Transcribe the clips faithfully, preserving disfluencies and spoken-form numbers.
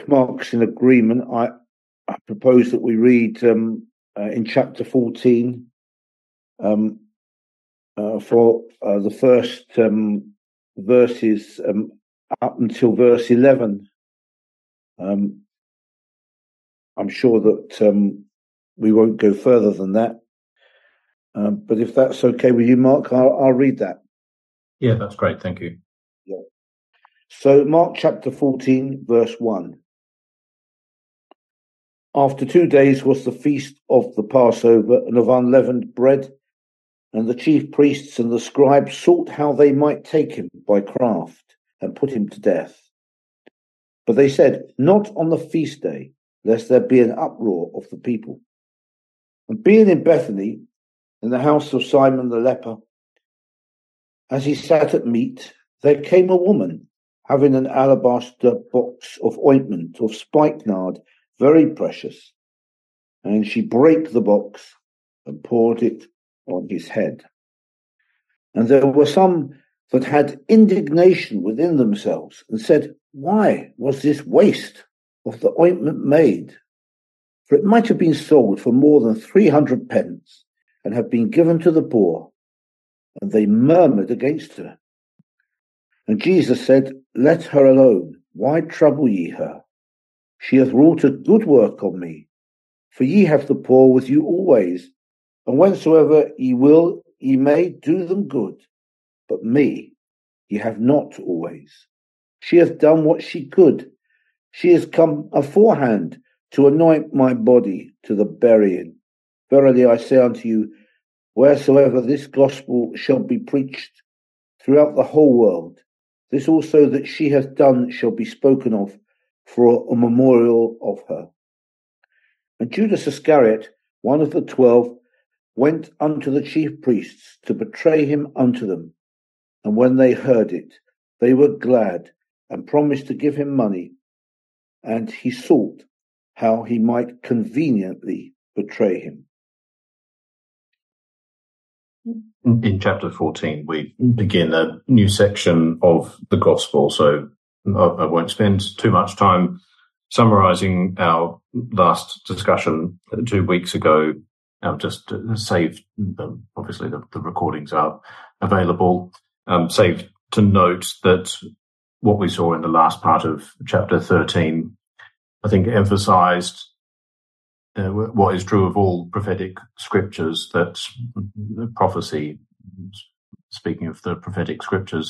if Mark's in agreement, I, I propose that we read um, uh, in chapter fourteen um, uh, for uh, the first um, verses um, up until verse eleven. Um, I'm sure that um, we won't go further than that. Um, but if that's okay with you, Mark, I'll, I'll read that. Yeah, that's great. Thank you. Yeah. So Mark chapter fourteen, verse one. After two days was the feast of the Passover and of unleavened bread, and the chief priests and the scribes sought how they might take him by craft and put him to death. But they said, not on the feast day, lest there be an uproar of the people. And being in Bethany, in the house of Simon the leper, as he sat at meat, there came a woman, having an alabaster box of ointment of spikenard, very precious, and she brake the box and poured it on his head. And there were some that had indignation within themselves and said, why was this waste of the ointment made? For it might have been sold for more than three hundred pence and have been given to the poor. And they murmured against her. And Jesus said, let her alone. Why trouble ye her? She hath wrought a good work on me. For ye have the poor with you always, and whensoever ye will, ye may do them good. But me ye have not always. She hath done what she could. She is come aforehand to anoint my body to the burying. Verily I say unto you, wheresoever this gospel shall be preached throughout the whole world, this also that she hath done shall be spoken of for a memorial of her. And Judas Iscariot, one of the twelve, went unto the chief priests to betray him unto them. And when they heard it, they were glad and promised to give him money. And he sought how he might conveniently betray him. In chapter fourteen, we begin a new section of the gospel, so I won't spend too much time summarizing our last discussion two weeks ago. Um, just to save, um, obviously the, the recordings are available, um, save to note that what we saw in the last part of chapter thirteen, I think emphasized Uh, what is true of all prophetic scriptures, that prophecy, speaking of the prophetic scriptures,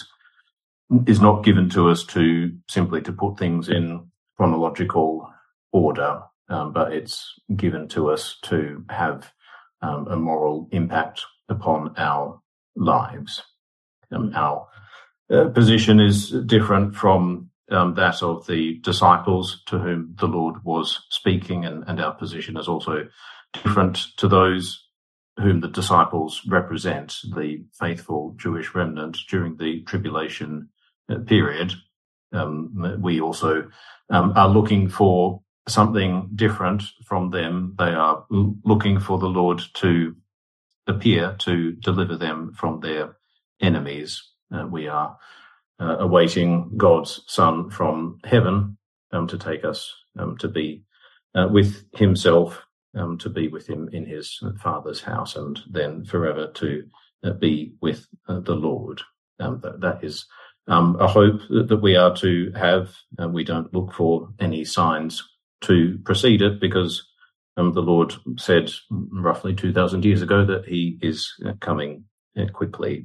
is not given to us to simply to put things in chronological order, um, but it's given to us to have um, a moral impact upon our lives. Um, our uh, position is different from Um, that of the disciples to whom the Lord was speaking, and, and our position is also different to those whom the disciples represent, the faithful Jewish remnant during the tribulation uh, period. Um, we also um, are looking for something different from them. They are l- looking for the Lord to appear to deliver them from their enemies. Uh, we are Uh, awaiting God's Son from heaven um, to take us um, to be uh, with himself, um, to be with him in his Father's house, and then forever to uh, be with uh, the Lord. Um, that, that is um, a hope that, that we are to have. Uh, we don't look for any signs to precede it, because um, the Lord said roughly two thousand years ago that he is uh, coming uh, quickly.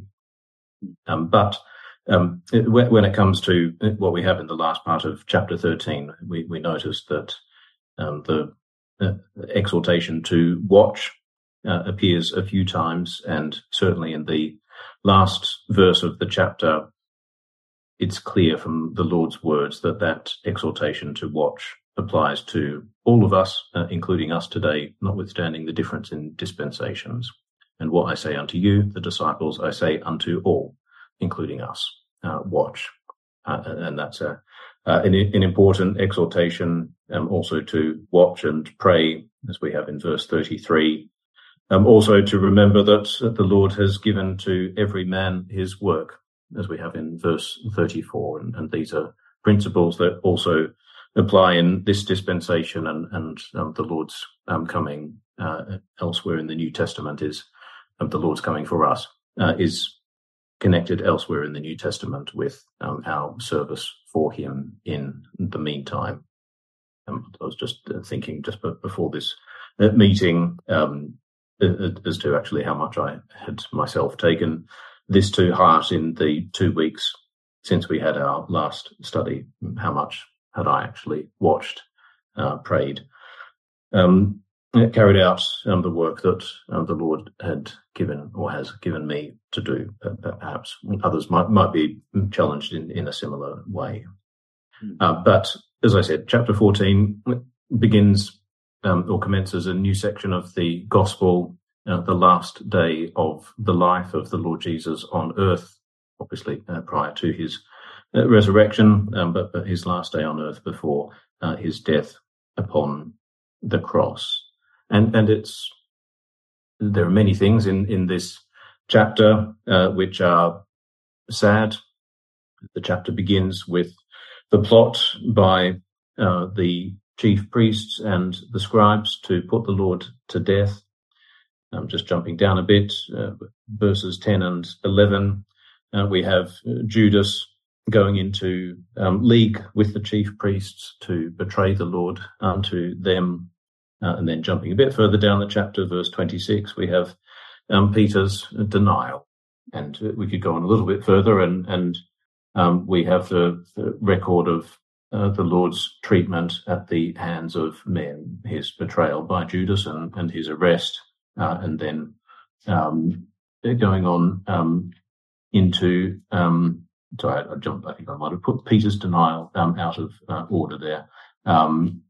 Um, but Um, it, when it comes to what we have in the last part of chapter thirteen, we, we notice that um, the uh, exhortation to watch uh, appears a few times, and certainly in the last verse of the chapter, it's clear from the Lord's words that that exhortation to watch applies to all of us, uh, including us today, notwithstanding the difference in dispensations. And what I say unto you, the disciples, I say unto all, including us, uh, watch. Uh, and that's a, uh, an, an important exhortation, um, also to watch and pray, as we have in verse thirty-three. Um, also to remember that the Lord has given to every man his work, as we have in verse thirty-four. And, and these are principles that also apply in this dispensation and, and um, the Lord's um, coming uh, elsewhere in the New Testament is, um, the Lord's coming for us, uh, is connected elsewhere in the New Testament with um, our service for him in the meantime. Um, I was just uh, thinking just before this uh, meeting um, as to actually how much I had myself taken this to heart in the two weeks since we had our last study. How much had I actually watched, uh, prayed, um, carried out um, the work that um, the Lord had given or has given me to do. Perhaps others might might be challenged in, in a similar way. Mm. Uh, but as I said, chapter fourteen begins um, or commences a new section of the gospel, uh, the last day of the life of the Lord Jesus on earth, obviously uh, prior to his uh, resurrection, um, but, but his last day on earth before uh, his death upon the cross. And and it's there are many things in, in this chapter uh, which are sad. The chapter begins with the plot by uh, the chief priests and the scribes to put the Lord to death. I'm just jumping down a bit, uh, verses ten and eleven. Uh, we have Judas going into um, league with the chief priests to betray the Lord unto them. Uh, and then jumping a bit further down the chapter, verse twenty-six, we have um, Peter's denial. And uh, we could go on a little bit further, and, and um, we have the, the record of uh, the Lord's treatment at the hands of men, his betrayal by Judas and, and his arrest, uh, and then um, going on um, into, um, sorry, I jumped, I think I might have put Peter's denial um, out of uh, order there. Um,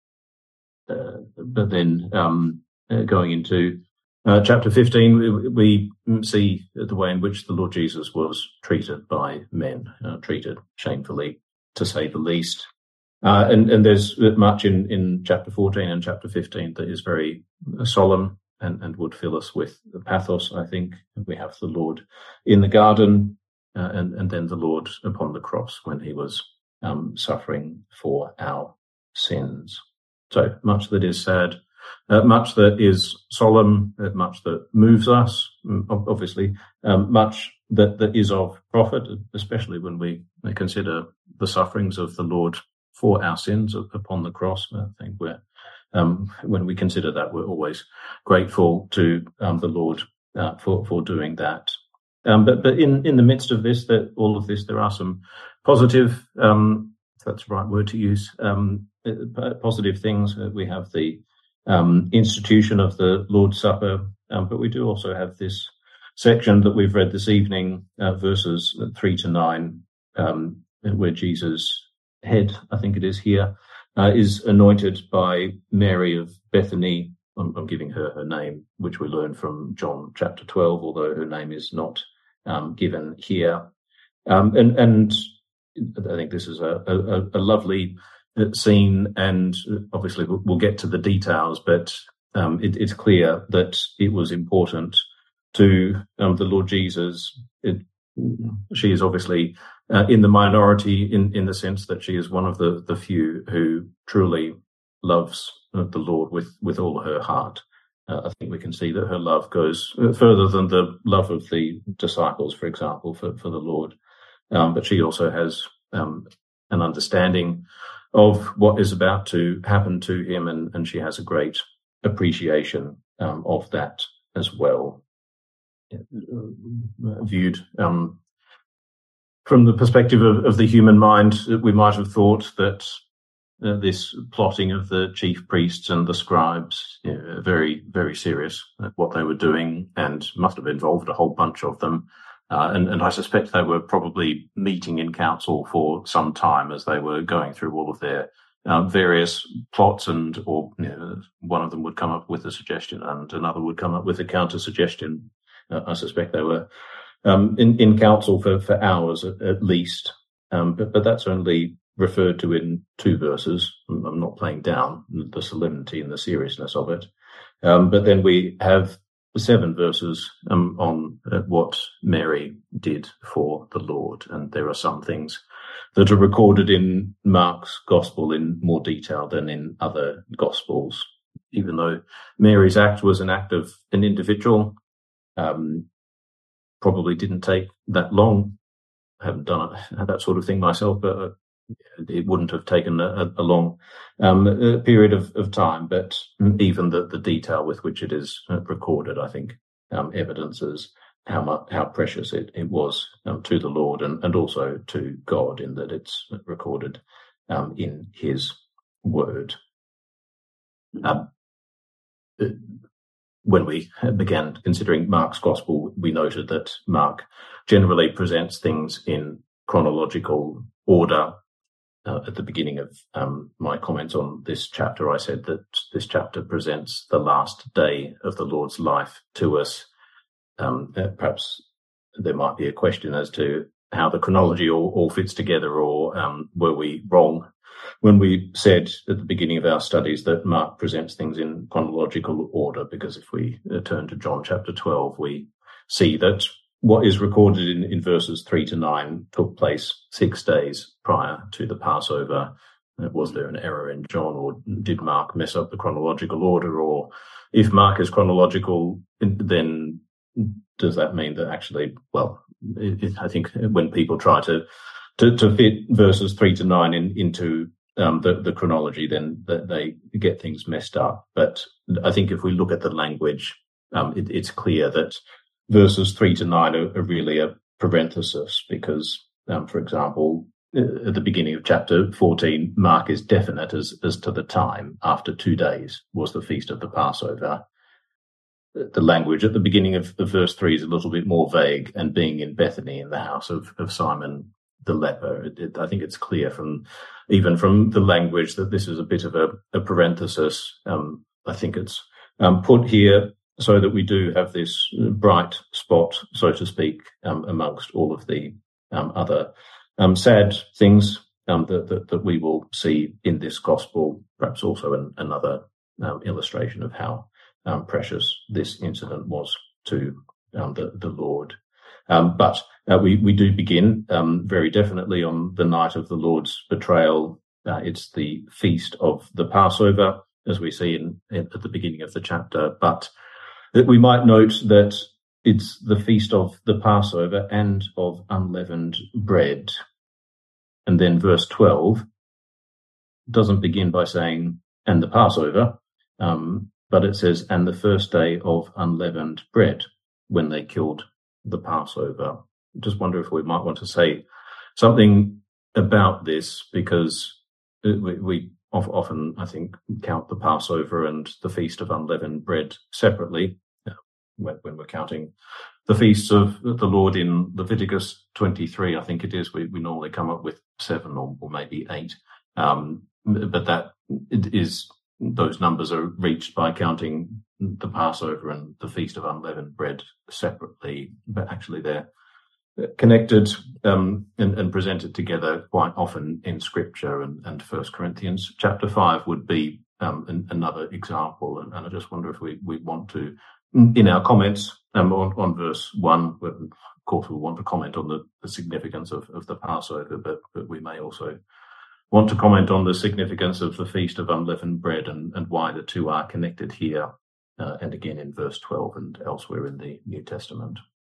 Uh, but then um, uh, going into uh, chapter fifteen, we, we see the way in which the Lord Jesus was treated by men, uh, treated shamefully, to say the least. Uh, and, and there's much in, in chapter fourteen and chapter fifteen that is very solemn and, and would fill us with pathos, I think. We have the Lord in the garden uh, and, and then the Lord upon the cross when he was um, suffering for our sins. So much that is sad, uh, much that is solemn, uh, much that moves us, obviously, um, much that, that is of profit, especially when we consider the sufferings of the Lord for our sins upon the cross. I think we're, um, when we consider that, we're always grateful to um, the Lord uh, for, for doing that. Um, but, but in, in the midst of this, that all of this, there are some positive, um, if that's the right word to use, um, positive things. We have the um, institution of the Lord's Supper, um, but we do also have this section that we've read this evening, uh, verses three to nine, um, where Jesus' head, I think it is here, uh, is anointed by Mary of Bethany. I'm, I'm giving her her name, which we learn from John chapter twelve, although her name is not um, given here. Um, and, and I think this is a, a, a lovely scene, and obviously we'll get to the details, but um, it, it's clear that it was important to um, the Lord Jesus. It, she is obviously uh, in the minority in, in the sense that she is one of the, the few who truly loves the Lord with, with all her heart. Uh, I think we can see that her love goes further than the love of the disciples, for example, for, for the Lord. Um, but she also has um, an understanding of what is about to happen to him, and, and she has a great appreciation um, of that as well. Uh, viewed um, from the perspective of, of the human mind, we might have thought that uh, this plotting of the chief priests and the scribes, you know, very, very serious at what they were doing, and must have involved a whole bunch of them. Uh, and, and I suspect they were probably meeting in council for some time as they were going through all of their uh, various plots, and or you know, one of them would come up with a suggestion and another would come up with a counter suggestion. Uh, I suspect they were um, in, in council for, for hours at, at least, um, but, but that's only referred to in two verses. I'm not playing down the solemnity and the seriousness of it. Um, but then we have seven verses um, on uh, what Mary did for the Lord, and there are some things that are recorded in Mark's Gospel in more detail than in other Gospels. Even though Mary's act was an act of an individual, um, probably didn't take that long. I haven't done it, that sort of thing myself, but uh, it wouldn't have taken a, a long um, a period of, of time. But even the, the detail with which it is recorded, I think, um, evidences how much, how precious it, it was um, to the Lord and, and also to God, in that it's recorded um, in His Word. Um, when we began considering Mark's Gospel, we noted that Mark generally presents things in chronological order. Uh, at the beginning of um, my comments on this chapter, I said that this chapter presents the last day of the Lord's life to us. Um, uh, perhaps there might be a question as to how the chronology all, all fits together, or um, were we wrong when we said at the beginning of our studies that Mark presents things in chronological order? Because if we uh, turn to John chapter twelve, we see that what is recorded in, in verses three to nine took place six days prior to the Passover. Uh, was there an error in John, or did Mark mess up the chronological order? Or if Mark is chronological, then does that mean that actually, well, it, it, I think when people try to to, to fit verses three to nine in, into um, the, the chronology, then the, they get things messed up. But I think if we look at the language, um, it, it's clear that verses three to nine are, are really a parenthesis, because, um, for example, at the beginning of chapter fourteen, Mark is definite as, as to the time. After two days was the feast of the Passover. The language at the beginning of, of verse three is a little bit more vague, and being in Bethany in the house of, of Simon the leper. It, it, I think it's clear from even from the language that this is a bit of a, a parenthesis. Um, I think it's um, put here so that we do have this bright spot, so to speak, um, amongst all of the um, other um, sad things um, that, that, that we will see in this gospel. Perhaps also an, another um, illustration of how um, precious this incident was to um, the, the Lord. Um, but uh, we, we do begin um, very definitely on the night of the Lord's betrayal. Uh, it's the feast of the Passover, as we see in, in at the beginning of the chapter. But that we might note that it's the feast of the Passover and of unleavened bread. And then verse twelve doesn't begin by saying, and the Passover, um, but it says, and the first day of unleavened bread, when they killed the Passover. I just wonder if we might want to say something about this, because we, we often, I think, count the Passover and the Feast of Unleavened Bread separately when, when we're counting the feasts of the Lord in Leviticus twenty-three. I think it is. We, we normally come up with seven or, or maybe eight, um, but that it is those numbers are reached by counting the Passover and the Feast of Unleavened Bread separately, but actually they're connected um, and, and presented together quite often in Scripture. And, and First Corinthians chapter five would be um, an, another example. And, and I just wonder if we, we want to, in our comments um, on, on verse one, of course we want to comment on the, the significance of, of the Passover, but, but we may also want to comment on the significance of the Feast of Unleavened Bread and, and why the two are connected here, uh, and again in verse twelve and elsewhere in the New Testament.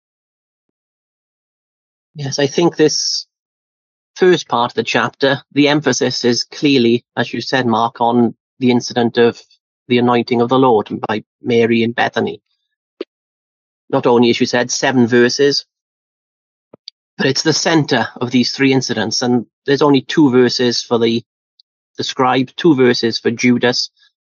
Yes, I think this first part of the chapter, the emphasis is clearly, as you said, Mark, on the incident of the anointing of the Lord by Mary in Bethany. Not only, as you said, seven verses, but it's the center of these three incidents. And there's only two verses for the, the scribe, two verses for Judas.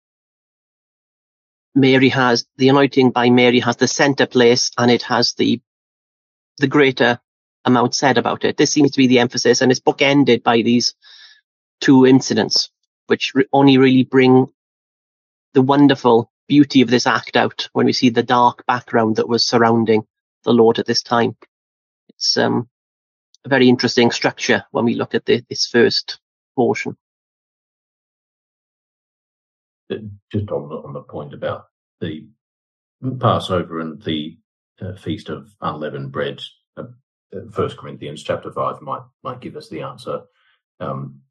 Mary has, the anointing by Mary has the center place, and it has the, the greater amount said about it. This seems to be the emphasis, and it's bookended by these two incidents, which re- only really bring the wonderful beauty of this act out when we see the dark background that was surrounding the Lord at this time. It's um, a very interesting structure when we look at the, this first portion. Just on the, on the point about the Passover and the uh, Feast of Unleavened Bread, uh, First Corinthians chapter five might might give us the answer um,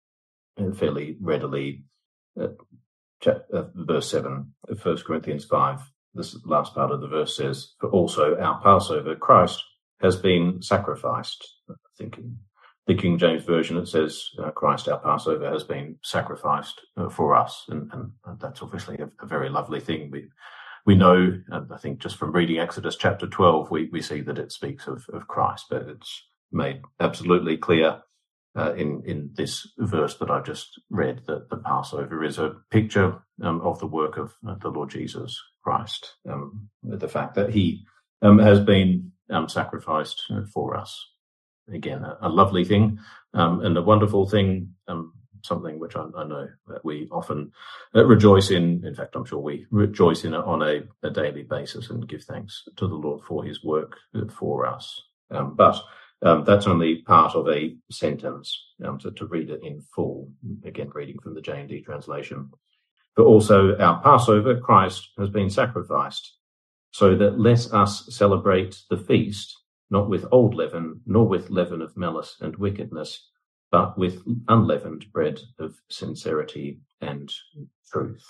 fairly readily. Uh, chap- uh, verse seven of First Corinthians five, this last part of the verse says, "For also our Passover, Christ, has been sacrificed." I think in the King James Version it says, uh, "Christ, our Passover, has been sacrificed uh, for us," and, and that's obviously a, a very lovely thing. We we know, and I think just from reading Exodus chapter twelve, we, we see that it speaks of, of Christ, but it's made absolutely clear uh, in, in this verse that I just read that the Passover is a picture um, of the work of uh, the Lord Jesus Christ, um, the fact that he um, has been um, sacrificed for us. Again, a, a lovely thing um, and a wonderful thing, um, something which I, I know that we often uh, rejoice in. In fact, I'm sure we rejoice in it on a, a daily basis and give thanks to the Lord for his work for us. Um, but um, that's only part of a sentence, um, to, to read it in full, again, reading from the J and D translation. But also our Passover, Christ, has been sacrificed, so that let us celebrate the feast, not with old leaven, nor with leaven of malice and wickedness, but with unleavened bread of sincerity and truth.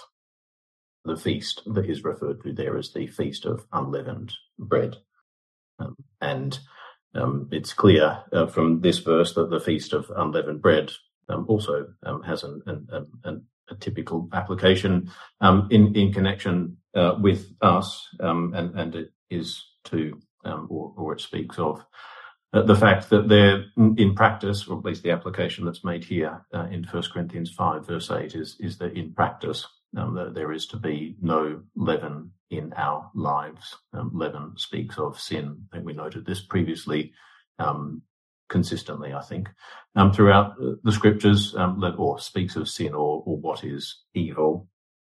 The feast that is referred to there is the feast of unleavened bread. Um, and um, it's clear uh, from this verse that the feast of unleavened bread um, also um, has an, an, an, a typical application um, in, in connection uh, with us, um, and, and it is to, um, or, or it speaks of Uh, the fact that there, in practice, or at least the application that's made here uh, in First Corinthians five, verse eight, is, is that in practice um, that there is to be no leaven in our lives. Um, leaven speaks of sin. I think we noted this previously, um, consistently, I think, um, throughout the scriptures, um, or speaks of sin or, or what is evil.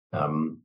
Um,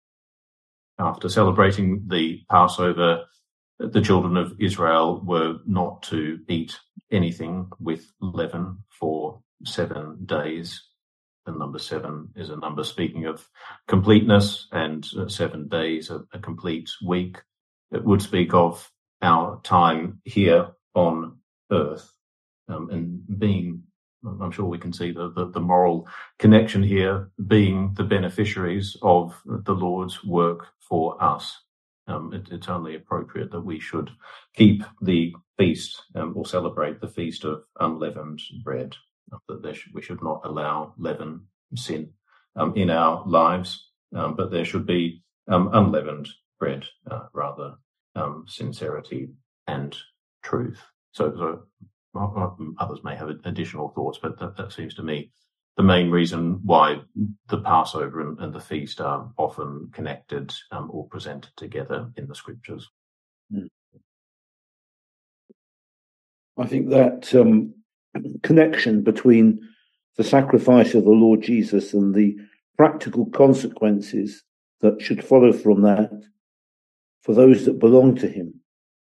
after celebrating the Passover, the children of Israel were not to eat anything with leaven for seven days. The number seven is a number speaking of completeness, and seven days, a, a complete week. It would speak of our time here on earth, um, and being, I'm sure we can see the, the, the moral connection here, being the beneficiaries of the Lord's work for us. Um, it, it's only appropriate that we should keep the feast um, or celebrate the feast of unleavened bread, that there should, we should not allow leaven, sin um, in our lives, um, but there should be um, unleavened bread, uh, rather um, sincerity and truth. So, so others may have additional thoughts, but that, that seems to me the main reason why the Passover and, and the feast are often connected um, or presented together in the scriptures. I think that um, connection between the sacrifice of the Lord Jesus and the practical consequences that should follow from that for those that belong to him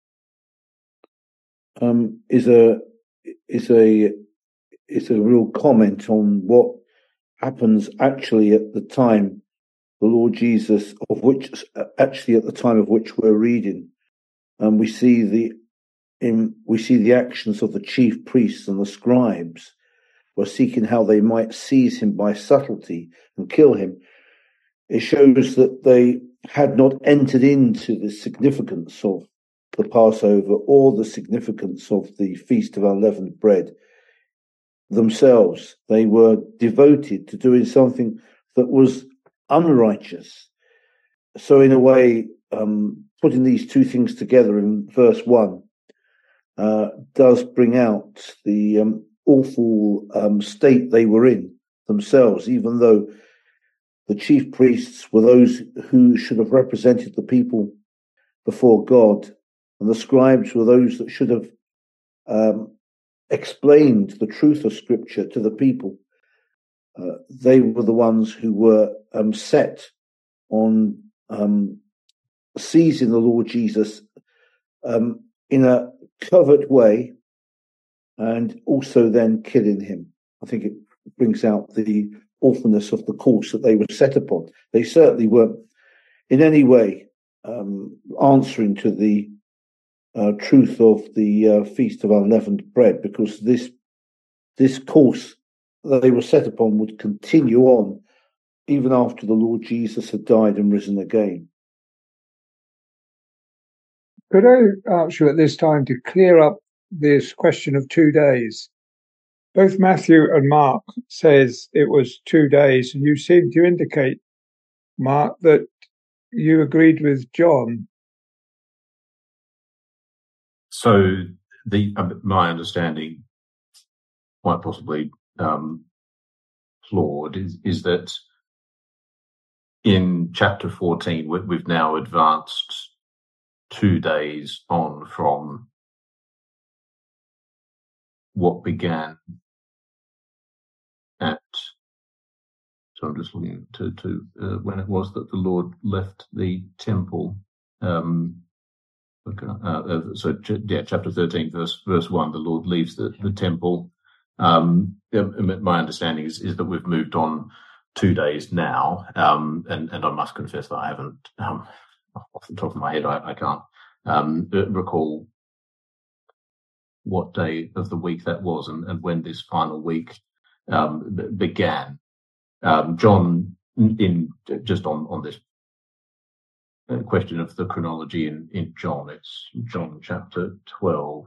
um, is a is a is a real comment on what happens actually at the time the Lord Jesus, of which actually at the time of which we're reading, and um, we see the in we see the actions of the chief priests and the scribes were seeking how they might seize him by subtlety and kill him. It shows that they had not entered into the significance of the Passover or the significance of the Feast of Unleavened Bread themselves. They were devoted to doing something that was unrighteous. So in a way, um, putting these two things together in verse one uh, does bring out the um, awful um, state they were in themselves, even though the chief priests were those who should have represented the people before God, and the scribes were those that should have um, explained the truth of Scripture to the people. Uh, they were the ones who were um, set on um, seizing the Lord Jesus um, in a covert way, and also then killing him. I think it brings out the awfulness of the course that they were set upon. They certainly weren't in any way um, answering to the uh, truth of the uh, Feast of Unleavened Bread, because this this course that they were set upon would continue on even after the Lord Jesus had died and risen again. Could I ask you at this time to clear up this question of two days? Both Matthew and Mark says it was two days, and you seem to indicate, Mark, that you agreed with John. So the uh, my understanding, quite possibly um, flawed, is, is that in chapter fourteen we, we've now advanced two days on from what began at. So I'm just looking to to uh, when it was that the Lord left the temple. Um, Okay. Uh, so, yeah, chapter thirteen, verse verse one, the Lord leaves the, the temple. Um, my understanding is, is that we've moved on two days now, um, and, and I must confess that I haven't, um, off the top of my head, I, I can't um, recall what day of the week that was and, and when this final week um, began. Um, John, in just on, on this A question of the chronology in, in John. It's John chapter twelve,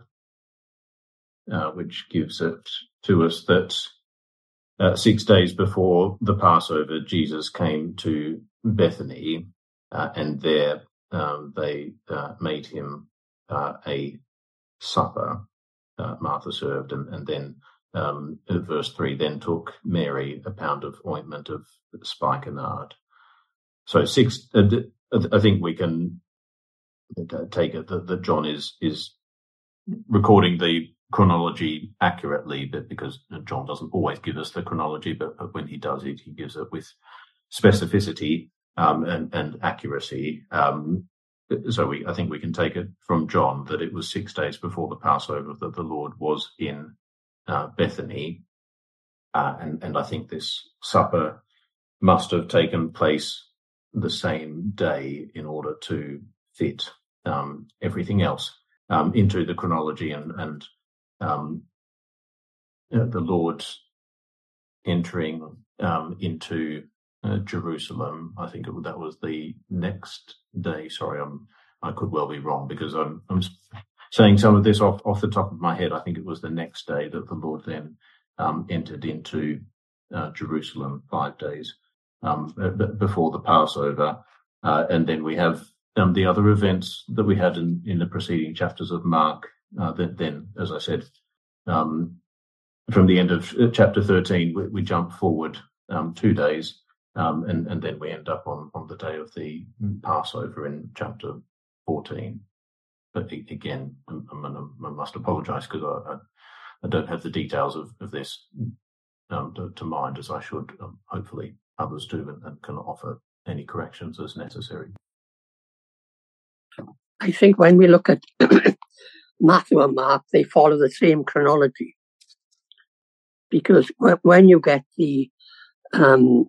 uh, which gives it to us that uh, six days before the Passover, Jesus came to Bethany, uh, and there um, they uh, made him uh, a supper. Uh, Martha served, and, and then um, verse three, then took Mary a pound of ointment of spikenard. So six. Uh, I think we can take it that, that John is is recording the chronology accurately, but because John doesn't always give us the chronology, but, but when he does it, he gives it with specificity um, and, and accuracy. Um, so we, I think we can take it from John that it was six days before the Passover that the Lord was in uh, Bethany, uh, and and I think this supper must have taken place the same day in order to fit um, everything else um, into the chronology, and, and um, you know, the Lord entering um, into uh, Jerusalem. I think it, that was the next day. Sorry, I'm, I could well be wrong because I'm, I'm saying some of this off, off the top of my head. I think it was the next day that the Lord then um, entered into uh, Jerusalem, five days Um, before the Passover, uh, and then we have um, the other events that we had in, in the preceding chapters of Mark. Uh, then, then, as I said, um, from the end of chapter thirteen, we, we jump forward um, two days, um, and, and then we end up on, on the day of the Passover in chapter fourteen. But again, I'm, I'm, I must apologise because I, I, I don't have the details of, of this um, to, to mind as I should, um, hopefully. Others do, and, and can offer any corrections as necessary. I think when we look at Matthew and Mark, they follow the same chronology. Because when you get the um,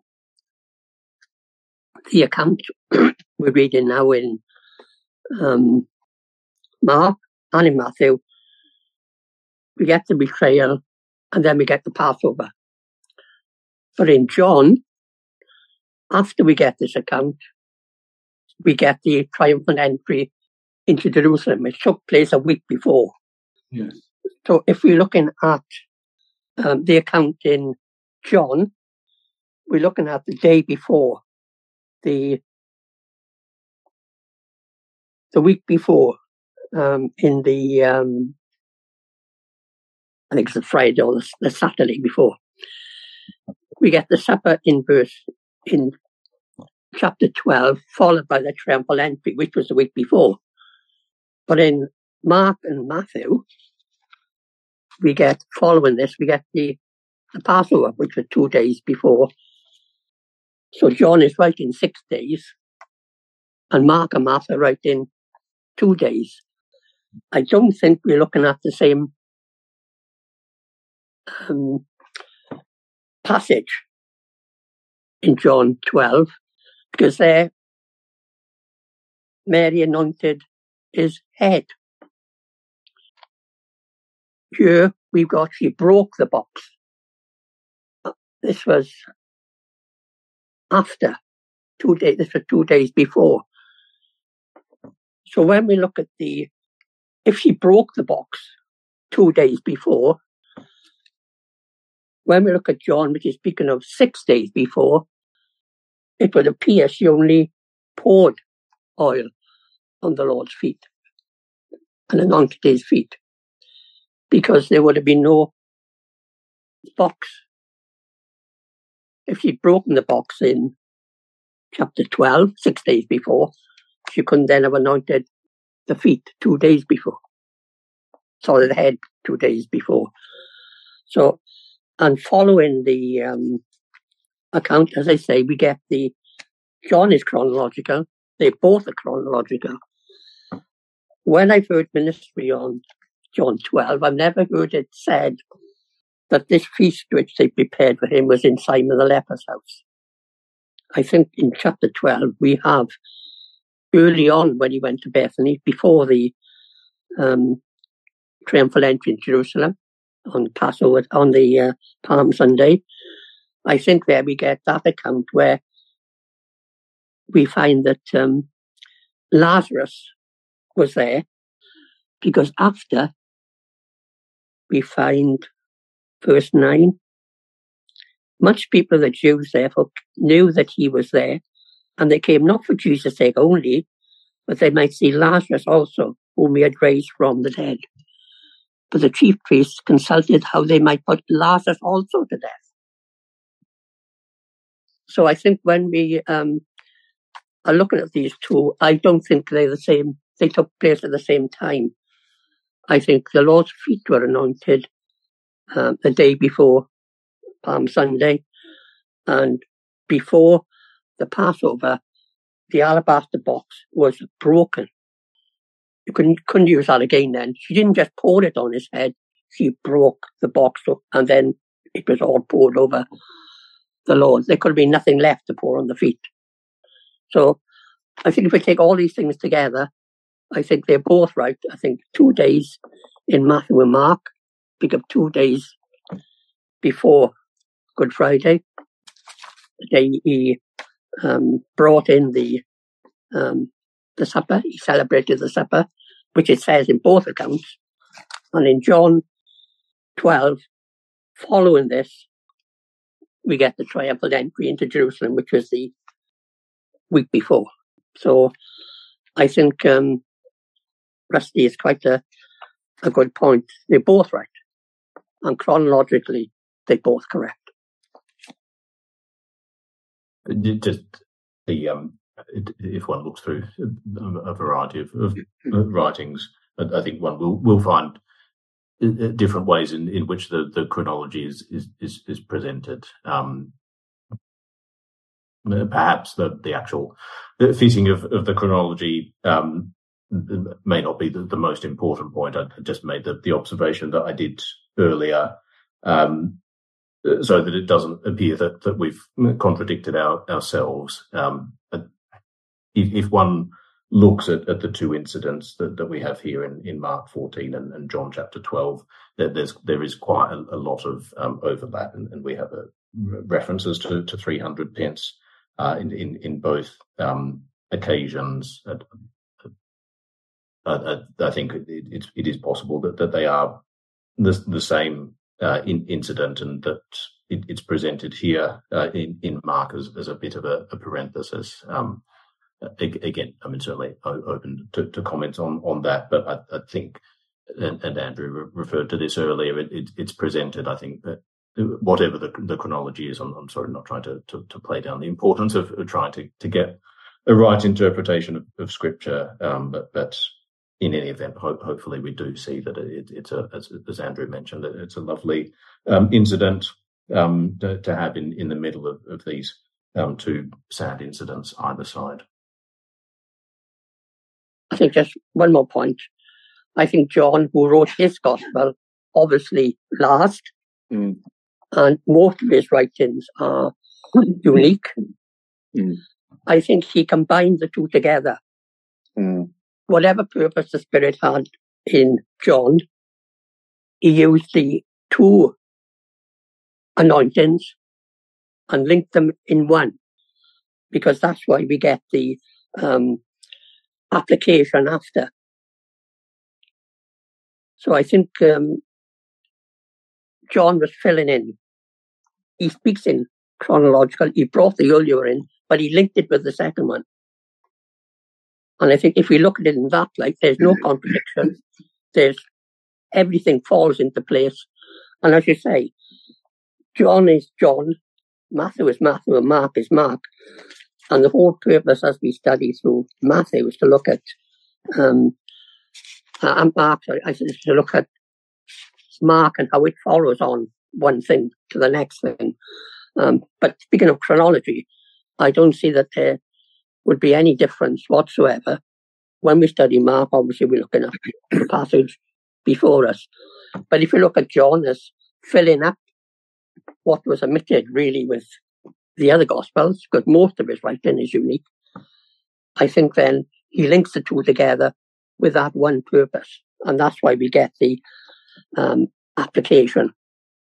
the account we're reading now in um, Mark and in Matthew, we get the betrayal and then we get the Passover. But in John, after we get this account, we get the triumphant entry into Jerusalem. It took place a week before. Yes. So if we're looking at um, the account in John, we're looking at the day before, the the week before, um, in the, um, I think it's the Friday or the, the Saturday before. We get the supper in verse, in chapter twelve, followed by the triumphal entry, which was the week before. But in Mark and Matthew, we get, following this, we get the, the Passover, which was two days before. So John is writing six days, and Mark and Matthew are writing two days. I don't think we're looking at the same um, passage in John twelve, because there Mary anointed his head. here we've got, she broke the box. This was after two days, this was two days before. So when we look at the, if she broke the box two days before, when we look at John, which is speaking of six days before, it would appear she only poured oil on the Lord's feet and anointed his feet, because there would have been no box. If she'd broken the box in chapter twelve, six days before, she couldn't then have anointed the feet two days before. Sorry, the head two days before. So, and following the um, account, as I say, we get the, John is chronological, they both are chronological. When I've heard ministry on John twelve, I've never heard it said that this feast which they prepared for him was in Simon the leper's house. I think in chapter twelve, we have early on when he went to Bethany, before the um, triumphal entry in Jerusalem on Passover, on the uh, Palm Sunday, I think there we get that account where we find that um, Lazarus was there, because after we find verse nine, much people of the Jews therefore knew that he was there, and they came not for Jesus' sake only, but they might see Lazarus also, whom he had raised from the dead. But the chief priests consulted how they might put Lazarus also to death. So I think when we um, are looking at these two, I don't think they're the same. They took place at the same time. I think the Lord's feet were anointed uh, the day before Palm Sunday, and before the Passover, the alabaster box was broken. You couldn't, couldn't use that again then. She didn't just pour it on his head, she broke the box up, and then it was all poured over the Lord. There could have been nothing left to pour on the feet. So I think if we take all these things together, I think they're both right. I think two days in Matthew and Mark, pick up two days before Good Friday, the day he um, brought in the um, the supper, he celebrated the supper, which it says in both accounts. And in John twelve, following this, we get the triumphal entry into Jerusalem, which was the week before. So I think um, Rusty is quite a, a good point. They're both right. And chronologically, they're both correct. Just the um, if one looks through a variety of, of writings, I think one will will find different ways in, in which the, the chronology is is is, is presented. Um, perhaps the the actual the fitting of, of the chronology um, may not be the, the most important point. I just made the, the observation that I did earlier. Um, so that it doesn't appear that, that we've contradicted our, ourselves. Um, if, if one looks at, at the two incidents that, that we have here in, in Mark fourteen and, and John chapter twelve, that there's there is quite a, a lot of um, overlap, and, and we have a, references to, to three hundred pence uh, in, in in both um, occasions. Uh, uh, I think it, it, it is possible that, that they are the, the same Uh, in, incident, and that it, it's presented here uh, in, in Mark as, as a bit of a, a parenthesis. Um, again, I mean, certainly open to, to comments on, on that, but I, I think, and, and Andrew re- referred to this earlier, it, it, it's presented, I think, that whatever the, the chronology is, I'm, I'm sort of not trying to, to, to play down the importance of, of trying to, to get a right interpretation of, of Scripture, um, but, but in any event, ho- hopefully we do see that it, it's a, as, as Andrew mentioned, it's a lovely um, incident um, to, to have in, in the middle of, of these um, two sad incidents either side. I think just one more point. I think John, who wrote his gospel, obviously last, mm. and most of his writings are unique. Mm. I think he combined the two together. Mm. Whatever purpose the Spirit had in John, he used the two anointings and linked them in one, because that's why we get the um, application after. So I think um, John was filling in. He speaks in chronological. He brought the earlier in, but he linked it with the second one. And I think if we look at it in that light, there's no contradiction. There's everything falls into place. And as you say, John is John, Matthew is Matthew, and Mark is Mark. And the whole purpose as we study through Matthew is to look at, um, uh, and Mark, sorry, I said to look at Mark and how it follows on one thing to the next thing. Um, but speaking of chronology, I don't see that there would be any difference whatsoever. When we study Mark, obviously we're looking at the passage before us. But if you look at John as filling up what was omitted really with the other Gospels, because most of his writing is unique, I think then he links the two together with that one purpose. And that's why we get the um, application.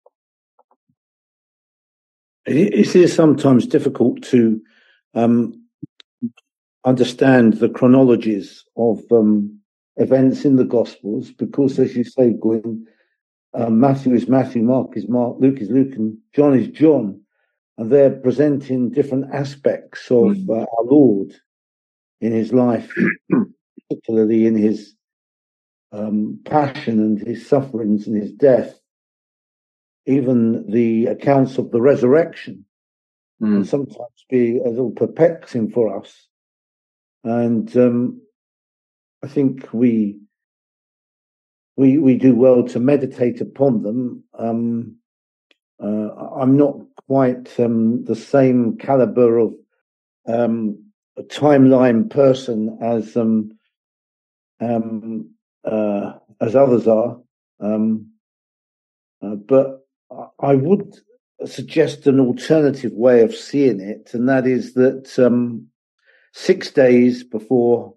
It is sometimes difficult to um, understand the chronologies of um, events in the Gospels because, as you say, Gwyn, um, Matthew is Matthew, Mark is Mark, Luke is Luke, and John is John. And they're presenting different aspects of uh, our Lord in his life, particularly in his um, passion and his sufferings and his death. Even the accounts of the resurrection mm. can sometimes be a little perplexing for us. And um, I think we, we we do well to meditate upon them. Um, uh, I'm not quite um, the same caliber of um, a timeline person as um, um, uh, as others are, um, uh, but I would suggest an alternative way of seeing it, and that is that um, six days before,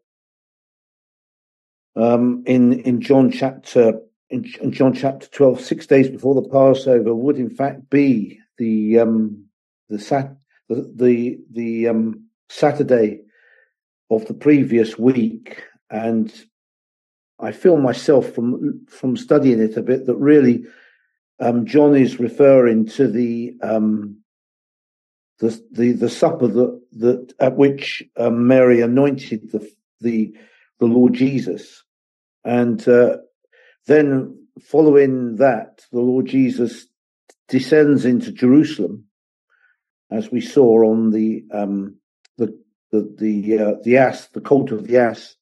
um, in in John chapter in, in John chapter twelve, six days before the Passover would in fact be the um, the sat the the, the um, Saturday of the previous week, and I feel myself from from studying it a bit that really. Um, John is referring to the um, the, the the supper that that at which um, Mary anointed the the the Lord Jesus, and uh, then following that, the Lord Jesus descends into Jerusalem, as we saw on the um, the the the, uh, the ass, the colt of the ass,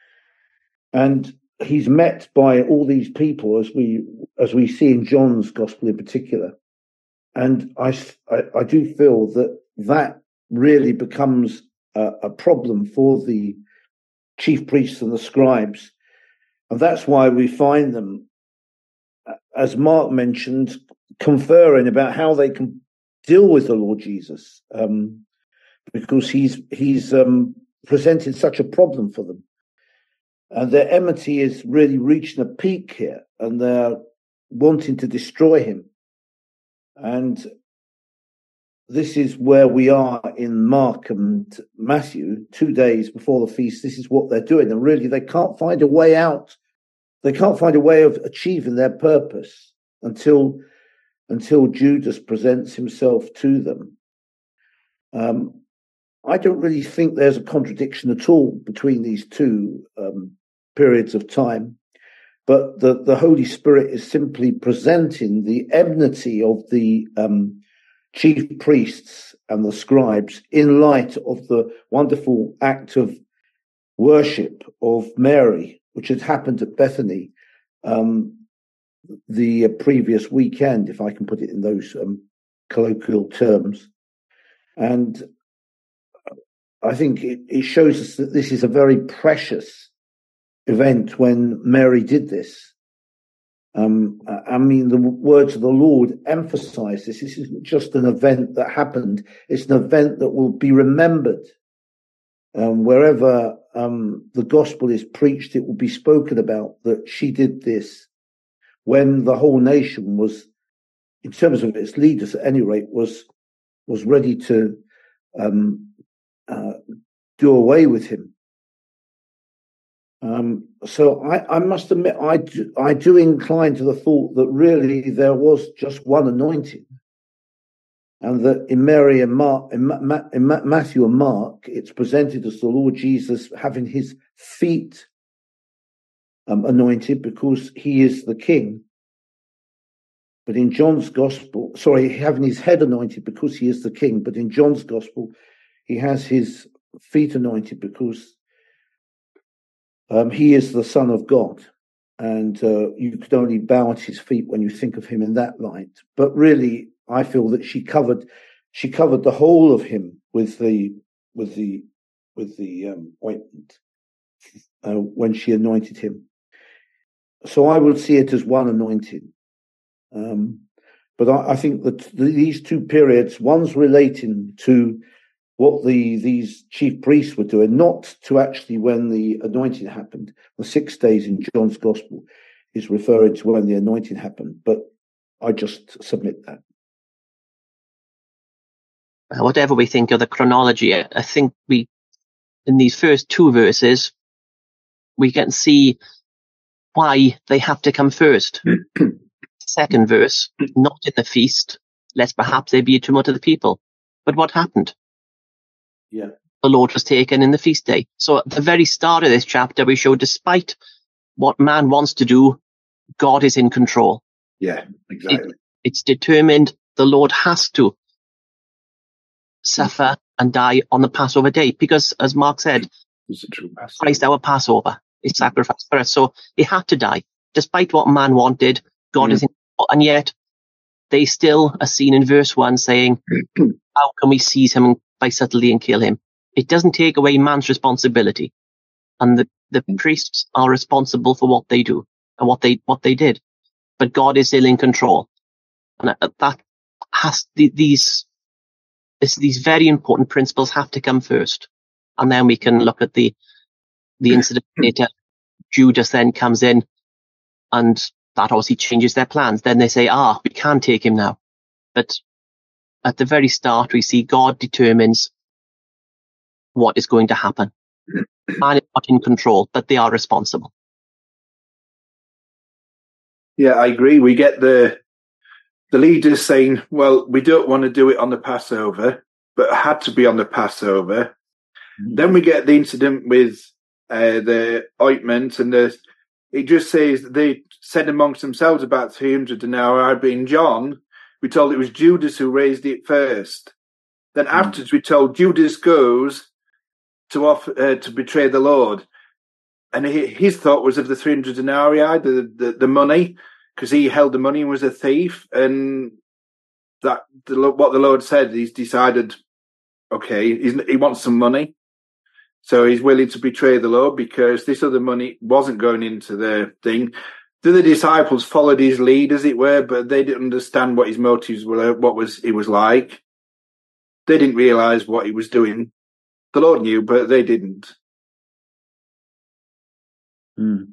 and he's met by all these people as we as we see in John's gospel in particular, and I I, I do feel that that really becomes a, a problem for the chief priests and the scribes, and that's why we find them, as Mark mentioned, conferring about how they can deal with the Lord Jesus, um, because he's he's um, presented such a problem for them. And their enmity is really reaching a peak here, and they're wanting to destroy him. And this is where we are in Mark and Matthew, two days before the feast. This is what they're doing. And really, they can't find a way out. They can't find a way of achieving their purpose until, until Judas presents himself to them. Um, I don't really think there's a contradiction at all between these two um, periods of time, but the, the Holy Spirit is simply presenting the enmity of the um, chief priests and the scribes in light of the wonderful act of worship of Mary, which had happened at Bethany um, the previous weekend, if I can put it in those um, colloquial terms. And I think it, it shows us that this is a very precious event when Mary did this. Um, I mean, the words of the Lord emphasize this. This isn't just an event that happened. It's an event that will be remembered. Um, wherever um, the gospel is preached, it will be spoken about that she did this. when the whole nation was, in terms of its leaders at any rate, was was ready to um, uh, do away with him. Um, so I, I must admit, I do, I do incline to the thought that really there was just one anointing, and that in Mary and Mark, in, Ma- in Ma- Matthew and Mark, it's presented as the Lord Jesus having his feet um, anointed because he is the King. But in John's Gospel, sorry, having his head anointed because he is the King. But in John's Gospel, he has his feet anointed because um, he is the Son of God. And uh, you could only bow at his feet when you think of him in that light. But really, I feel that she covered, she covered the whole of him with the, with the, with the um, ointment uh, when she anointed him. So I would see it as one anointing. Um, but I, I think that these two periods, one's relating to what the these chief priests were doing, not to actually when the anointing happened. The six days in John's Gospel is referring to when the anointing happened, but I just submit that. Whatever we think of the chronology, I think we, in these first two verses, we can see why they have to come first. Second verse, not in the feast, lest perhaps they be too much of the people. But what happened? Yeah. The Lord was taken in the feast day. So at the very start of this chapter, we show despite what man wants to do, God is in control. Yeah, exactly. It, it's determined the Lord has to suffer and die on the Passover day. Because as Mark said, It's a true Passover. Christ our Passover is sacrificed for us. So he had to die. Despite what man wanted, God mm. is in control. And yet they still are seen in verse one saying, how can we seize him by subtlety and kill him? It doesn't take away man's responsibility. And the, the priests are responsible for what they do and what they what they did. But God is still in control. And that has the, these this, these very important principles have to come first. And then we can look at the the incident later. Judas then comes in and that obviously changes their plans. Then they say, ah, we can take him now. But at the very start, we see God determines what is going to happen. Man is not in control, but they are responsible. Yeah, I agree. We get the the leaders saying, well, we don't want to do it on the Passover, but it had to be on the Passover. Mm-hmm. Then we get the incident with uh, the ointment, and the, it just says they said amongst themselves about three hundred denarii, being John. We told it was Judas who raised it first. Then mm-hmm. afterwards we told Judas goes to offer, uh, to betray the Lord. And he, his thought was of the three hundred denarii, the, the, the money, because he held the money and was a thief. And that the, what the Lord said, he's decided, okay, he's, he wants some money. So he's willing to betray the Lord because this other money wasn't going into the thing. The other disciples followed his lead, as it were, but they didn't understand what his motives were, what was he was like. They didn't realize what he was doing. The Lord knew, but they didn't. Mm.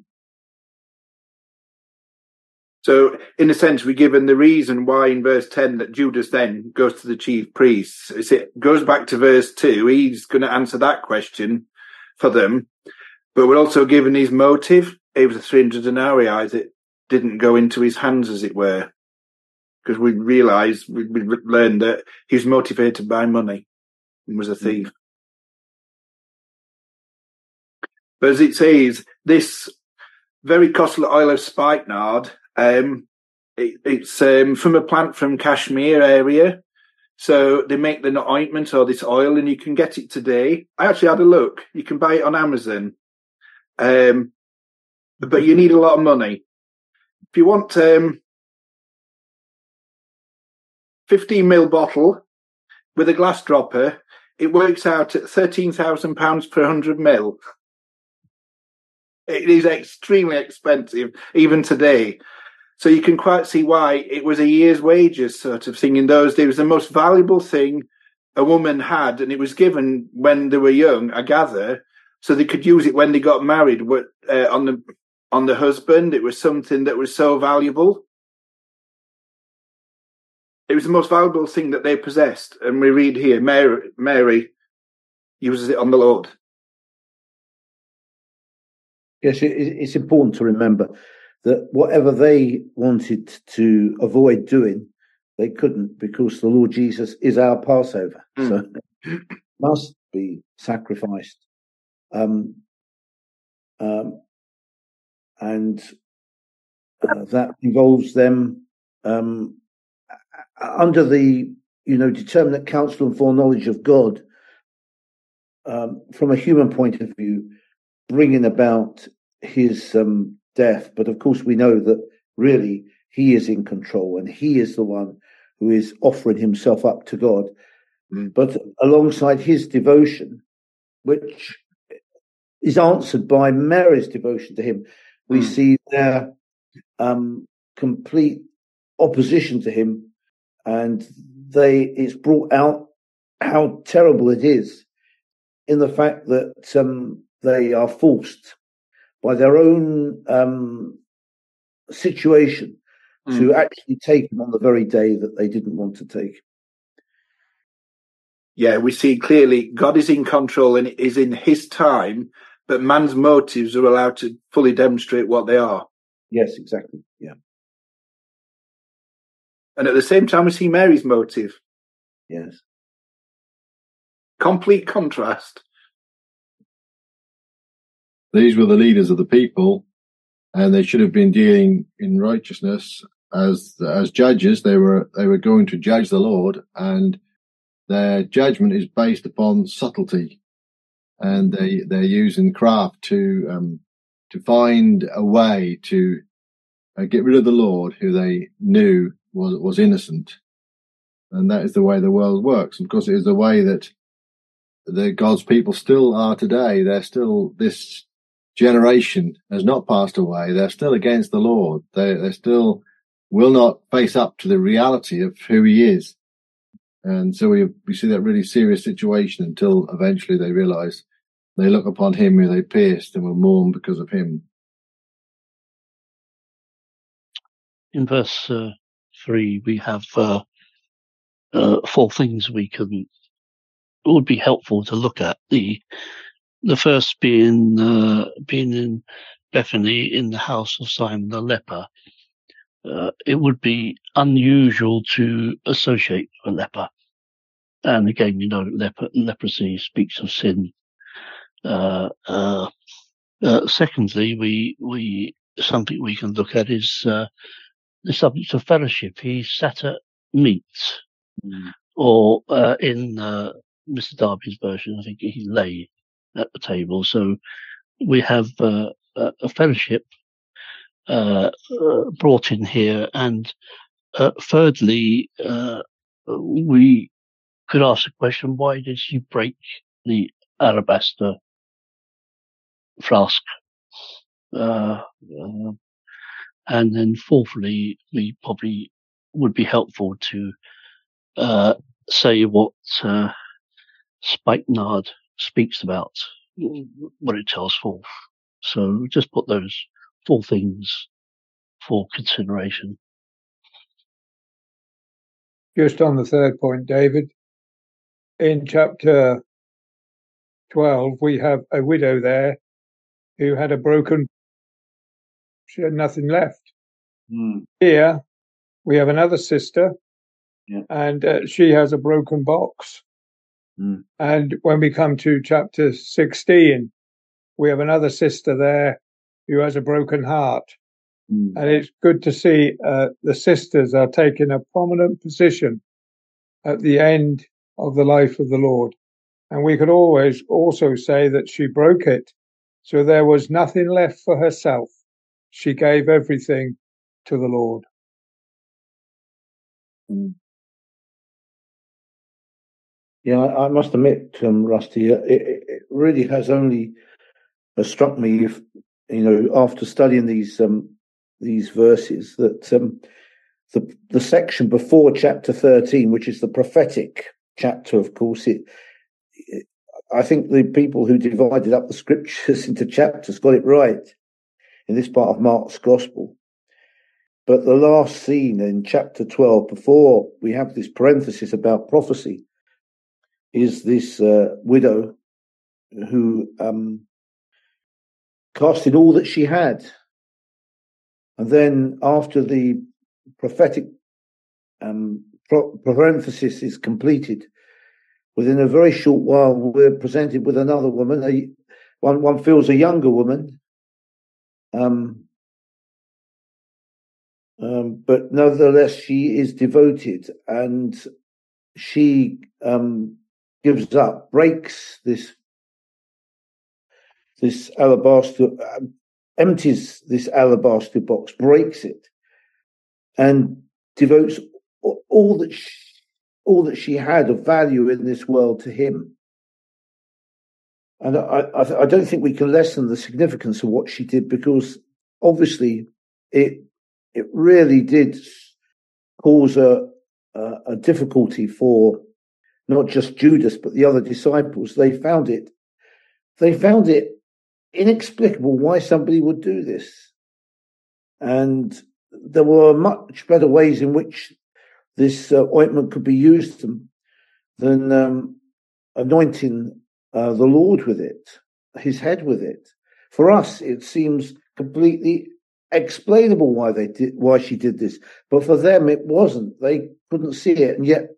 So, in a sense, we're given the reason why in verse ten that Judas then goes to the chief priests. It goes back to verse two. He's going to answer that question for them. But we're also given his motive. It was the three hundred denarii that didn't go into his hands, as it were. Because we realised, we, we learned that he was motivated by money and was a thief. Mm. But as it says, this very costly oil of spikenard, um, it, it's um, from a plant from Kashmir area. So they make the ointment or this oil, and you can get it today. I actually had a look. You can buy it on Amazon. Um, but you need a lot of money. If you want um, fifteen mil bottle with a glass dropper, it works out at thirteen thousand pounds per one hundred mil. It is extremely expensive, even today. So you can quite see why it was a year's wages sort of thing in those days. It was the most valuable thing a woman had, and it was given when they were young, I gather, so they could use it when they got married uh, on the on the husband. It was something that was so valuable. It was the most valuable thing that they possessed. And we read here, Mary, Mary uses it on the Lord. Yes, it's important to remember that whatever they wanted to avoid doing, they couldn't, because the Lord Jesus is our Passover. Mm. So it must be sacrificed. Um, um, and uh, that involves them um, under the, you know, determinate counsel and foreknowledge of God, um, from a human point of view, bringing about his um, death. But of course, we know that really he is in control and he is the one who is offering himself up to God. Mm. But alongside his devotion, which is answered by Mary's devotion to him, we mm. see their um, complete opposition to him, and they it's brought out how terrible it is in the fact that um, they are forced by their own um, situation mm. to actually take him on the very day that they didn't want to take him. Yeah, we see clearly God is in control and it is in his time, but man's motives are allowed to fully demonstrate what they are. Yes, exactly. Yeah. And at the same time, we see Mary's motive. Yes. Complete contrast. These were the leaders of the people, and they should have been dealing in righteousness as as judges. They were they were going to judge the Lord, and their judgment is based upon subtlety, and they they're using craft to um, to find a way to uh, get rid of the Lord, who they knew was was innocent, and that is the way the world works. Of course, it is the way that the God's people still are today. They're still this. Generation has not passed away. They're still against the Lord. They they still will not face up to the reality of who he is. And so we we see that really serious situation until eventually they realize they look upon him who they pierced and will mourn because of him. In verse uh, three, we have uh, uh, four things we can, it would be helpful to look at. The The first being uh, being in Bethany in the house of Simon the leper. Uh, it would be unusual to associate a leper. And again, you know, leper, leprosy speaks of sin. Uh, uh, uh, secondly, we we something we can look at is uh, the subject of fellowship. He sat at meat, mm. or uh, in uh, Mister Darby's version, I think he lay at the table. So we have uh, a fellowship uh, uh, brought in here. And uh, thirdly, uh, we could ask the question, why did she break the alabaster flask? Uh, uh, and then fourthly, we probably would be helpful to uh, say what uh, spikenard speaks about, what it tells forth. So just put those four things for consideration. Just on the third point, David, in chapter twelve, we have a widow there who had a broken, she had nothing left. Mm. Here, we have another sister, yeah. and uh, she has a broken box. Mm. And when we come to chapter sixteen, we have another sister there who has a broken heart. Mm. And it's good to see uh, the sisters are taking a prominent position at the end of the life of the Lord. And we could always also say that she broke it. So there was nothing left for herself. She gave everything to the Lord. Mm. Yeah, I, I must admit, um, Rusty, it, it really has only uh, struck me, if, you know, after studying these um, these verses, that um, the the section before chapter thirteen, which is the prophetic chapter, of course, it, it I think the people who divided up the scriptures into chapters got it right. in this part of Mark's Gospel. But the last scene in chapter twelve, before we have this parenthesis about prophecy, is this uh, widow who um, cast in all that she had. And then after the prophetic um, pro- parenthesis is completed, within a very short while, we're presented with another woman. A, one, one feels a younger woman, um, um, but nevertheless, she is devoted, and she um, gives up, breaks this this alabaster, uh, empties this alabaster box, breaks it, and devotes all that she, all that she had of value in this world to him. And I, I, I don't think we can lessen the significance of what she did, because obviously it it really did cause a, a, a difficulty for not just Judas but the other disciples. They found it they found it inexplicable why somebody would do this, and there were much better ways in which this uh, ointment could be used than, than um, anointing uh, the Lord with it, his head with it. For us, it seems completely explainable why they did, why she did this, but for them it wasn't. They couldn't see it, and yet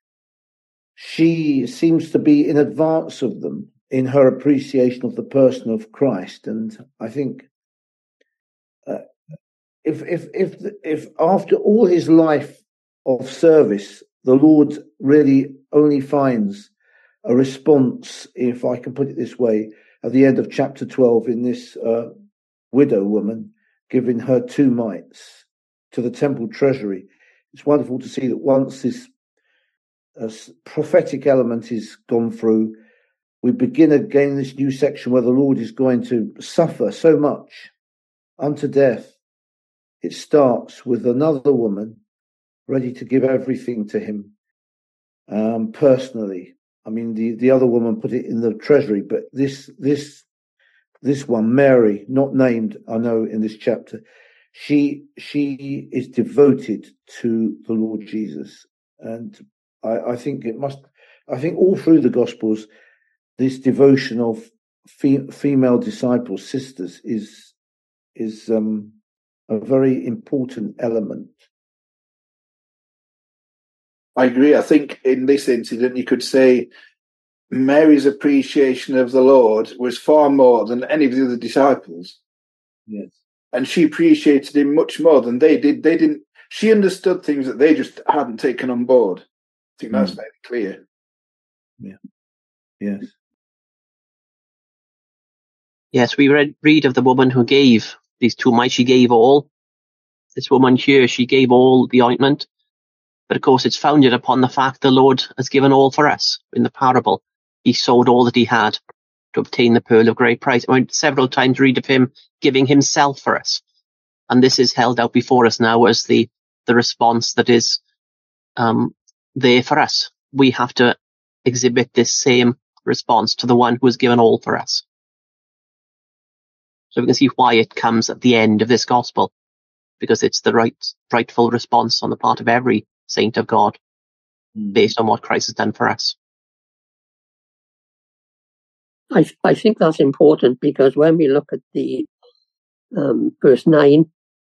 she seems to be in advance of them in her appreciation of the person of Christ. And I think uh, if if if if after all his life of service, the Lord really only finds a response, if I can put it this way, at the end of chapter twelve, in this uh, widow woman giving her two mites to the temple treasury. It's wonderful to see that once this uh, prophetic element is gone through, we begin again this new section where the Lord is going to suffer so much unto death. It starts with another woman ready to give everything to him um, personally. I mean, the, the other woman put it in the treasury, but this this this one, Mary, not named, I know, in this chapter, she she is devoted to the Lord Jesus, and I, I think it must. I think all through the Gospels, this devotion of fe- female disciples, sisters, is is um, a very important element. I agree. I think in this incident, you could say Mary's appreciation of the Lord was far more than any of the other disciples. Yes. And she appreciated him much more than they did. They didn't, she understood things that they just hadn't taken on board. I think that's mm. very clear. Yeah. Yes. Yes, we read, read of the woman who gave these two mites. She gave all. This woman here, she gave all the ointment. But of course, it's founded upon the fact the Lord has given all for us. In the parable, he sold all that he had to obtain the pearl of great price. I mean, several times read of him giving himself for us. And this is held out before us now as the, the response that is um, there for us. We have to exhibit this same response to the one who has given all for us. So we can see why it comes at the end of this gospel, because it's the right, rightful response on the part of every saint of God based on what Christ has done for us. I, I think that's important, because when we look at the um, verse nine,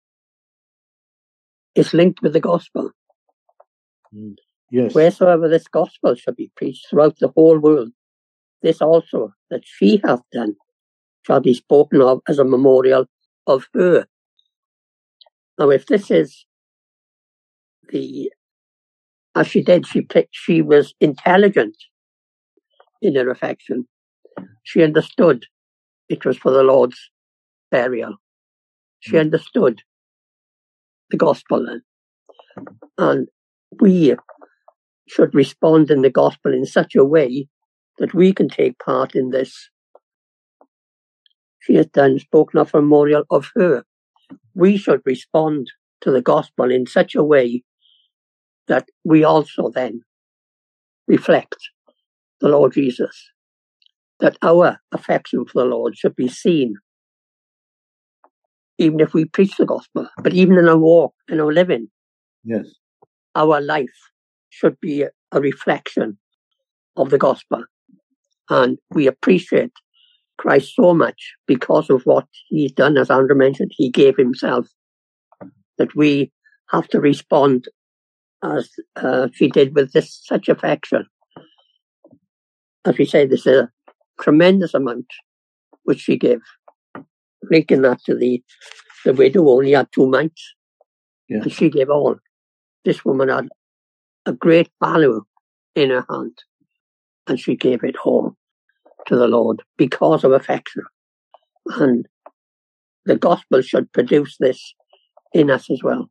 it's linked with the gospel. Mm. Yes. Wheresoever this gospel shall be preached throughout the whole world, this also that she hath done shall be spoken of as a memorial of her. Now, if this is the, as she did, she she was intelligent in her affection. She understood it was for the Lord's burial. She understood the gospel then. And we should respond in the gospel in such a way that we can take part in this. She has done spoken of a memorial of her. We should respond to the gospel in such a way that we also then reflect the Lord Jesus, that our affection for the Lord should be seen even if we preach the gospel. But even in our walk, in our living, yes, our life should be a, a reflection of the gospel. And we appreciate Christ so much because of what he's done, as Andrew mentioned. He gave himself, that we have to respond as uh, she did with this such affection. As we say, there's a tremendous amount which she gave. Linking that to the, the widow only had two mites, yeah. and she gave all. This woman had a great value in her hand, and she gave it all to the Lord because of affection. And the gospel should produce this in us as well.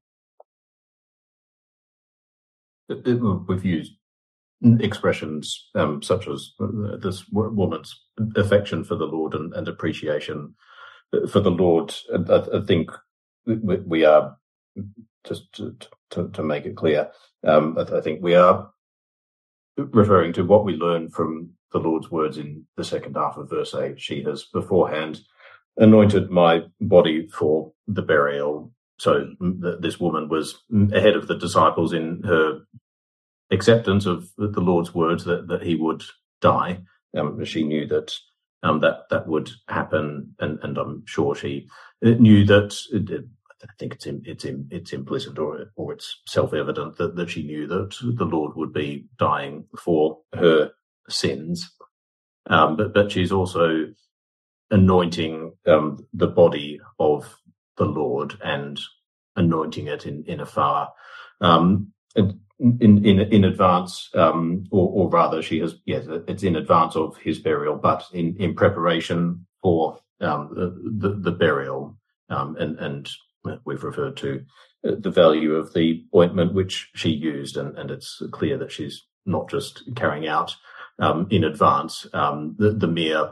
We've used expressions um, such as uh, this woman's affection for the Lord and, and appreciation for the Lord. And I, I think we, we are, just to, to, to make it clear, um, I, I think we are referring to what we learn from the Lord's words in the second half of verse eight. She has beforehand anointed my body for the burial. So th- this woman was ahead of the disciples in her acceptance of the Lord's words that, that he would die. Um, she knew that um, that that would happen, and, and I'm sure she knew that. It, I think it's in, it's in, it's implicit or or it's self-evident that, that she knew that the Lord would be dying for her sins. Um, but but she's also anointing um, the body of the Lord and anointing it in in a fire. Um, in in in advance, um, or, or rather, she has yes, it's in advance of his burial, but in, in preparation for um, the, the the burial, um, and and we've referred to the value of the ointment which she used, and, and it's clear that she's not just carrying out um, in advance um, the, the mere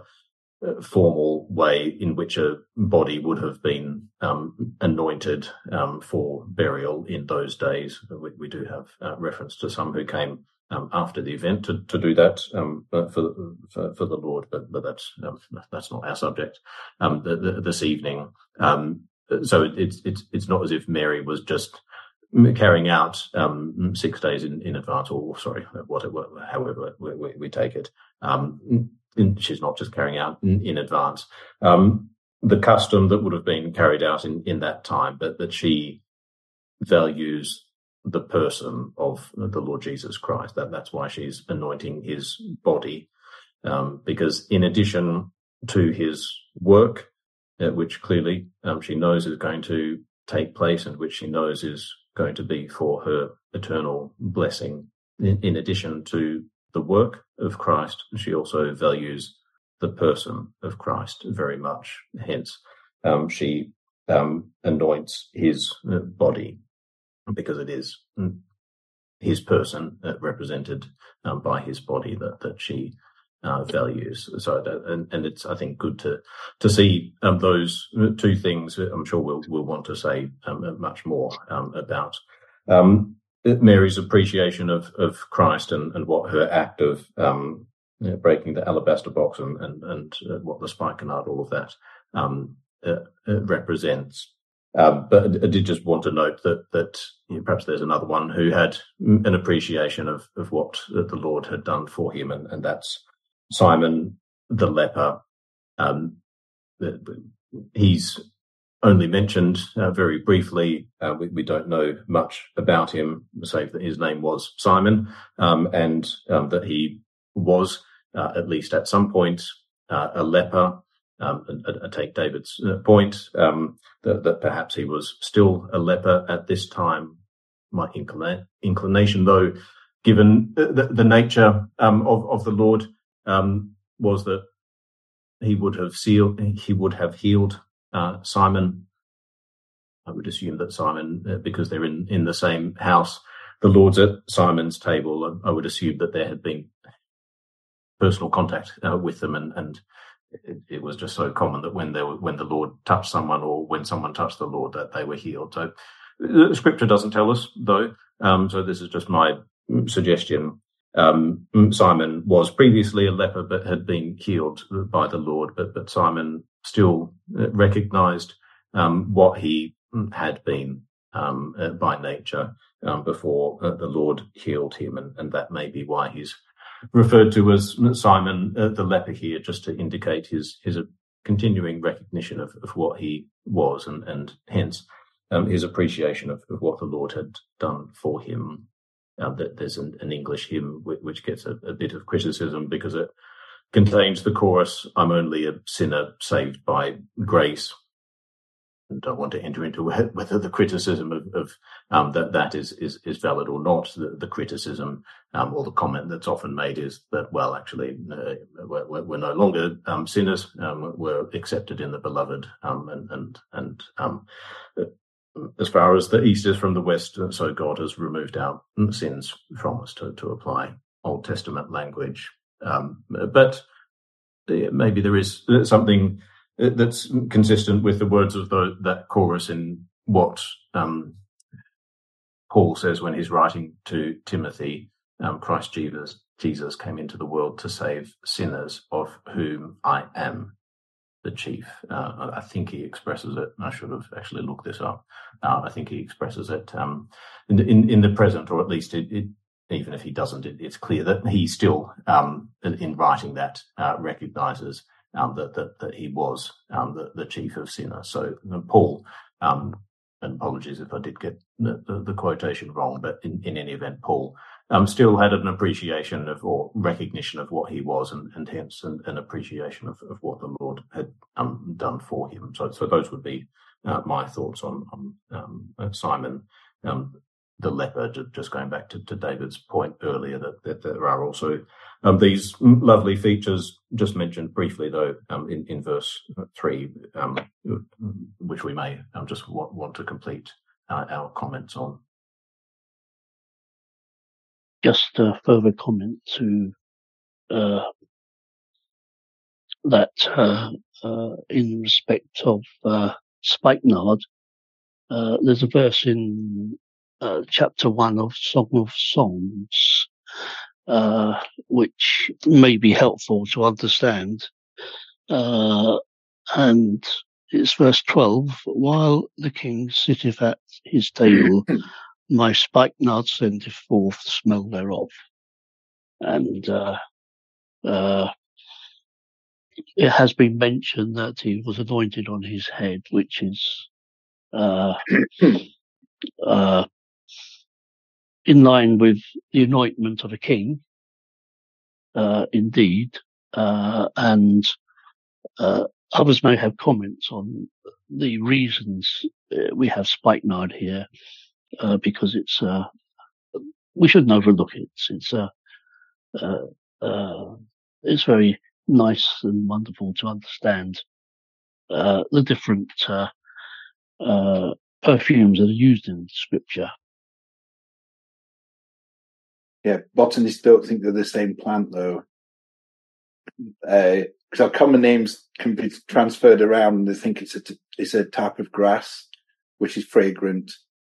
formal way in which a body would have been um, anointed um, for burial in those days. We, we do have uh, reference to some who came um, after the event to, to do that um, for, for for the Lord, but but that's um, that's not our subject um, the, the, this evening. Um, so it, it's it's it's not as if Mary was just carrying out um, six days in, in advance, or sorry, whatever, however we, we, we take it. Um, she's not just carrying out in, in advance um, the custom that would have been carried out in, in that time, but that she values the person of the Lord Jesus Christ. That that's why she's anointing his body, um, because in addition to his work, uh, which clearly um, she knows is going to take place and which she knows is going to be for her eternal blessing, in, in addition to the work of Christ, she also values the person of Christ very much. Hence, um, she um, anoints his uh, body, because it is his person uh, represented um, by his body that that she uh, values. So, that, and, and it's I think good to to see um, those two things. I'm sure we'll we'll want to say um, much more um, about. Um, Mary's appreciation of, of Christ and, and what her act of um, you know, breaking the alabaster box and and, and uh, what the spikenard, all of that um, uh, uh, represents. Um, but I did just want to note that that you know, perhaps there's another one who had an appreciation of, of what the Lord had done for him, and, and that's Simon the leper. Um, he's only mentioned uh, very briefly. Uh, we, we don't know much about him, save that his name was Simon, um, and um, that he was, uh, at least at some point, uh, a leper. Um, I, I take David's uh, point um, that, that perhaps he was still a leper at this time. My inclina- inclination, though, given the, the nature um, of, of the Lord, um, was that he would have sealed, he would have healed Uh, Simon. I would assume that Simon, uh, because they're in, in the same house, the Lord's at Simon's table. I, I would assume that there had been personal contact uh, with them, and, and it, it was just so common that when they were, when the Lord touched someone, or when someone touched the Lord, that they were healed. So the Scripture doesn't tell us, though. Um, so this is just my suggestion. Um, Simon was previously a leper, but had been healed by the Lord. But but Simon still recognized um, what he had been um, uh, by nature um, before uh, the Lord healed him, and, and that may be why he's referred to as Simon uh, the leper here, just to indicate his his continuing recognition of, of what he was, and, and hence um, his appreciation of, of what the Lord had done for him. Um, that there's an, an English hymn which, which gets a, a bit of criticism because it contains the chorus, "I'm only a sinner saved by grace." And don't want to enter into whether the criticism of, of um, that that is, is is valid or not. The, the criticism um, or the comment that's often made is that, well, actually, uh, we're, we're no longer um, sinners. Um, we're accepted in the beloved, um, and and and um, as far as the east is from the west, so God has removed our sins from us, to to apply Old Testament language. Um, but maybe there is something that's consistent with the words of the, that chorus in what um, Paul says when he's writing to Timothy. um, Christ Jesus, Jesus came into the world to save sinners, of whom I am the chief. Uh, I think he expresses it. I should have actually looked this up. Uh, I think he expresses it um, in, in, in the present, or at least it, it, even if he doesn't, it, it's clear that he still, um, in, in writing that, uh, recognizes Um, that, that that he was um, the, the chief of sinners. So uh, Paul, um, and apologies if I did get the, the, the quotation wrong, but in, in any event, Paul um, still had an appreciation of, or recognition of what he was, and, and hence an, an appreciation of, of what the Lord had um, done for him. So, so those would be uh, my thoughts on, on um, Simon um, the leper. Just going back to, to David's point earlier, that, that there are also Um, these lovely features, just mentioned briefly, though, um, in, in verse three, um, which we may um, just want, want to complete uh, our comments on. Just a further comment to uh, that uh, uh, in respect of uh, spikenard, uh, there's a verse in uh, chapter one of Song of Songs, Uh, which may be helpful to understand. Uh, and it's verse twelve. While the king sitteth at his table, my spikenard sendeth forth the smell thereof. And uh, uh, it has been mentioned that he was anointed on his head, which is uh, uh, in line with the anointment of a king, uh, indeed, uh, and uh, others may have comments on the reasons uh, we have spikenard here, uh, because it's uh, we shouldn't overlook it. It's uh, uh, uh, it's very nice and wonderful to understand uh, the different uh, uh, perfumes that are used in Scripture. Yeah, botanists don't think they're the same plant, though. Because uh, our common names can be transferred around, and they think it's a, it's a type of grass, which is fragrant.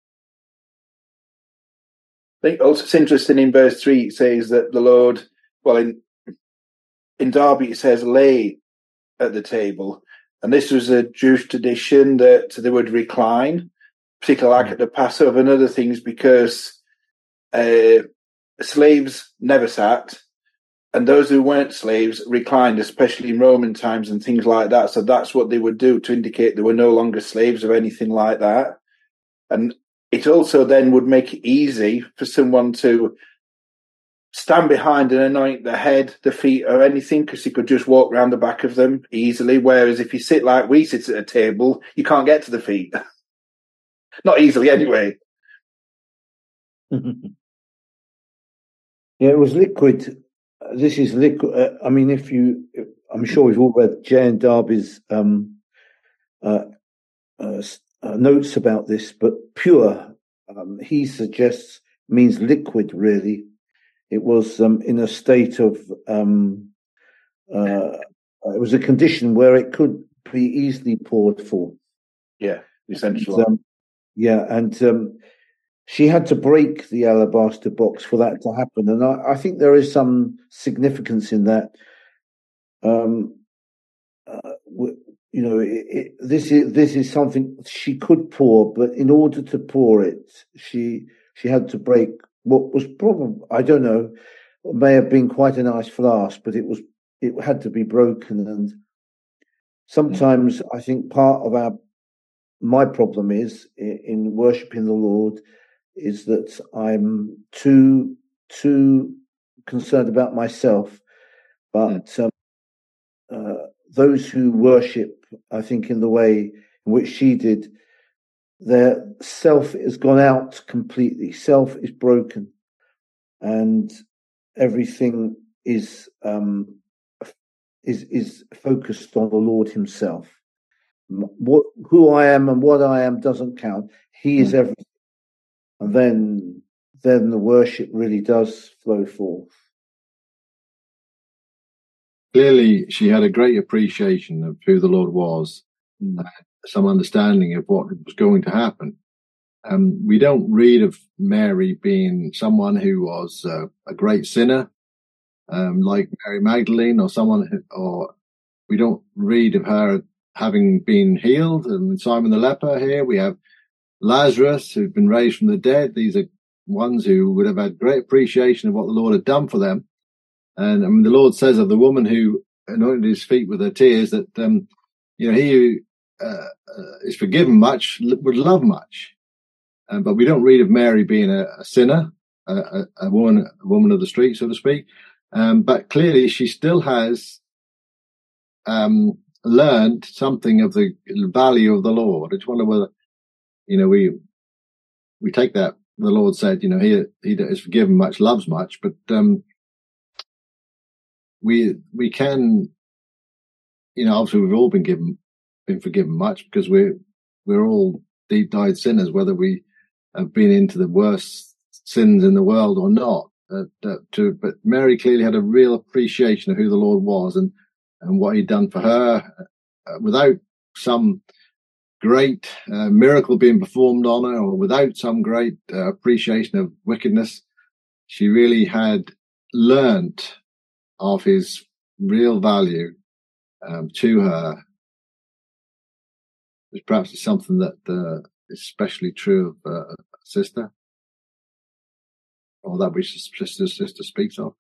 I think also it's interesting in verse three, it says that the Lord, well, in, in Derby, it says lay at the table. And this was a Jewish tradition that they would recline, particularly like at the Passover and other things, because uh, slaves never sat, and those who weren't slaves reclined, especially in Roman times and things like that. So that's what they would do to indicate they were no longer slaves or anything like that. And it also then would make it easy for someone to stand behind and anoint the head, the feet, or anything, because you could just walk around the back of them easily. Whereas if you sit like we sit at a table, you can't get to the feet. Not easily, anyway. Yeah, it was liquid. This is liquid. Uh, I mean, if you, I'm sure we've all read J N Darby's um, uh, uh, uh, notes about this, but pure, um, he suggests, means liquid, really. It was um, in a state of, um, uh, it was a condition where it could be easily poured forth. Yeah, essentially. And, um, yeah, and um, she had to break the alabaster box for that to happen. And I, I think there is some significance in that. Um, uh, you know, it, it, this is this is something she could pour, but in order to pour it, she she had to break what was probably, I don't know, may have been quite a nice flask, but it was it had to be broken. And sometimes I think part of our my problem is in, in worshipping the Lord is that I'm too too concerned about myself, but um, uh, those who worship, I think, in the way in which she did, their self has gone out completely. Self is broken, and everything is um, is is focused on the Lord Himself. What who I am and what I am doesn't count. He is everything, and then then the worship really does flow forth. Clearly, she had a great appreciation of who the Lord was, mm. and some understanding of what was going to happen. Um, we don't read of Mary being someone who was uh, a great sinner, um, like Mary Magdalene, or someone, who, or we don't read of her having been healed. And Simon the leper here, we have Lazarus, who'd been raised from the dead. These are ones who would have had great appreciation of what the Lord had done for them. And I mean, the Lord says of the woman who anointed his feet with her tears that, um, you know, he who uh, uh, is forgiven much would love much. Um, but we don't read of Mary being a, a sinner, a, a, a woman, a woman of the street, so to speak. Um, but clearly she still has um, learned something of the value of the Lord. I just wonder whether, you know, we we take that. The Lord said, you know, he he that is forgiven much loves much, but um, we we can, you know, obviously we've all been given been forgiven much because we're we're all deep dyed sinners, whether we have been into the worst sins in the world or not. Uh, uh, to, but Mary clearly had a real appreciation of who the Lord was and, and what he'd done for her, uh, without some great uh, miracle being performed on her, or without some great uh, appreciation of wickedness. She really had learnt of his real value um, to her, which perhaps is something that uh, is especially true of uh, a sister, or that which sister sister speaks of.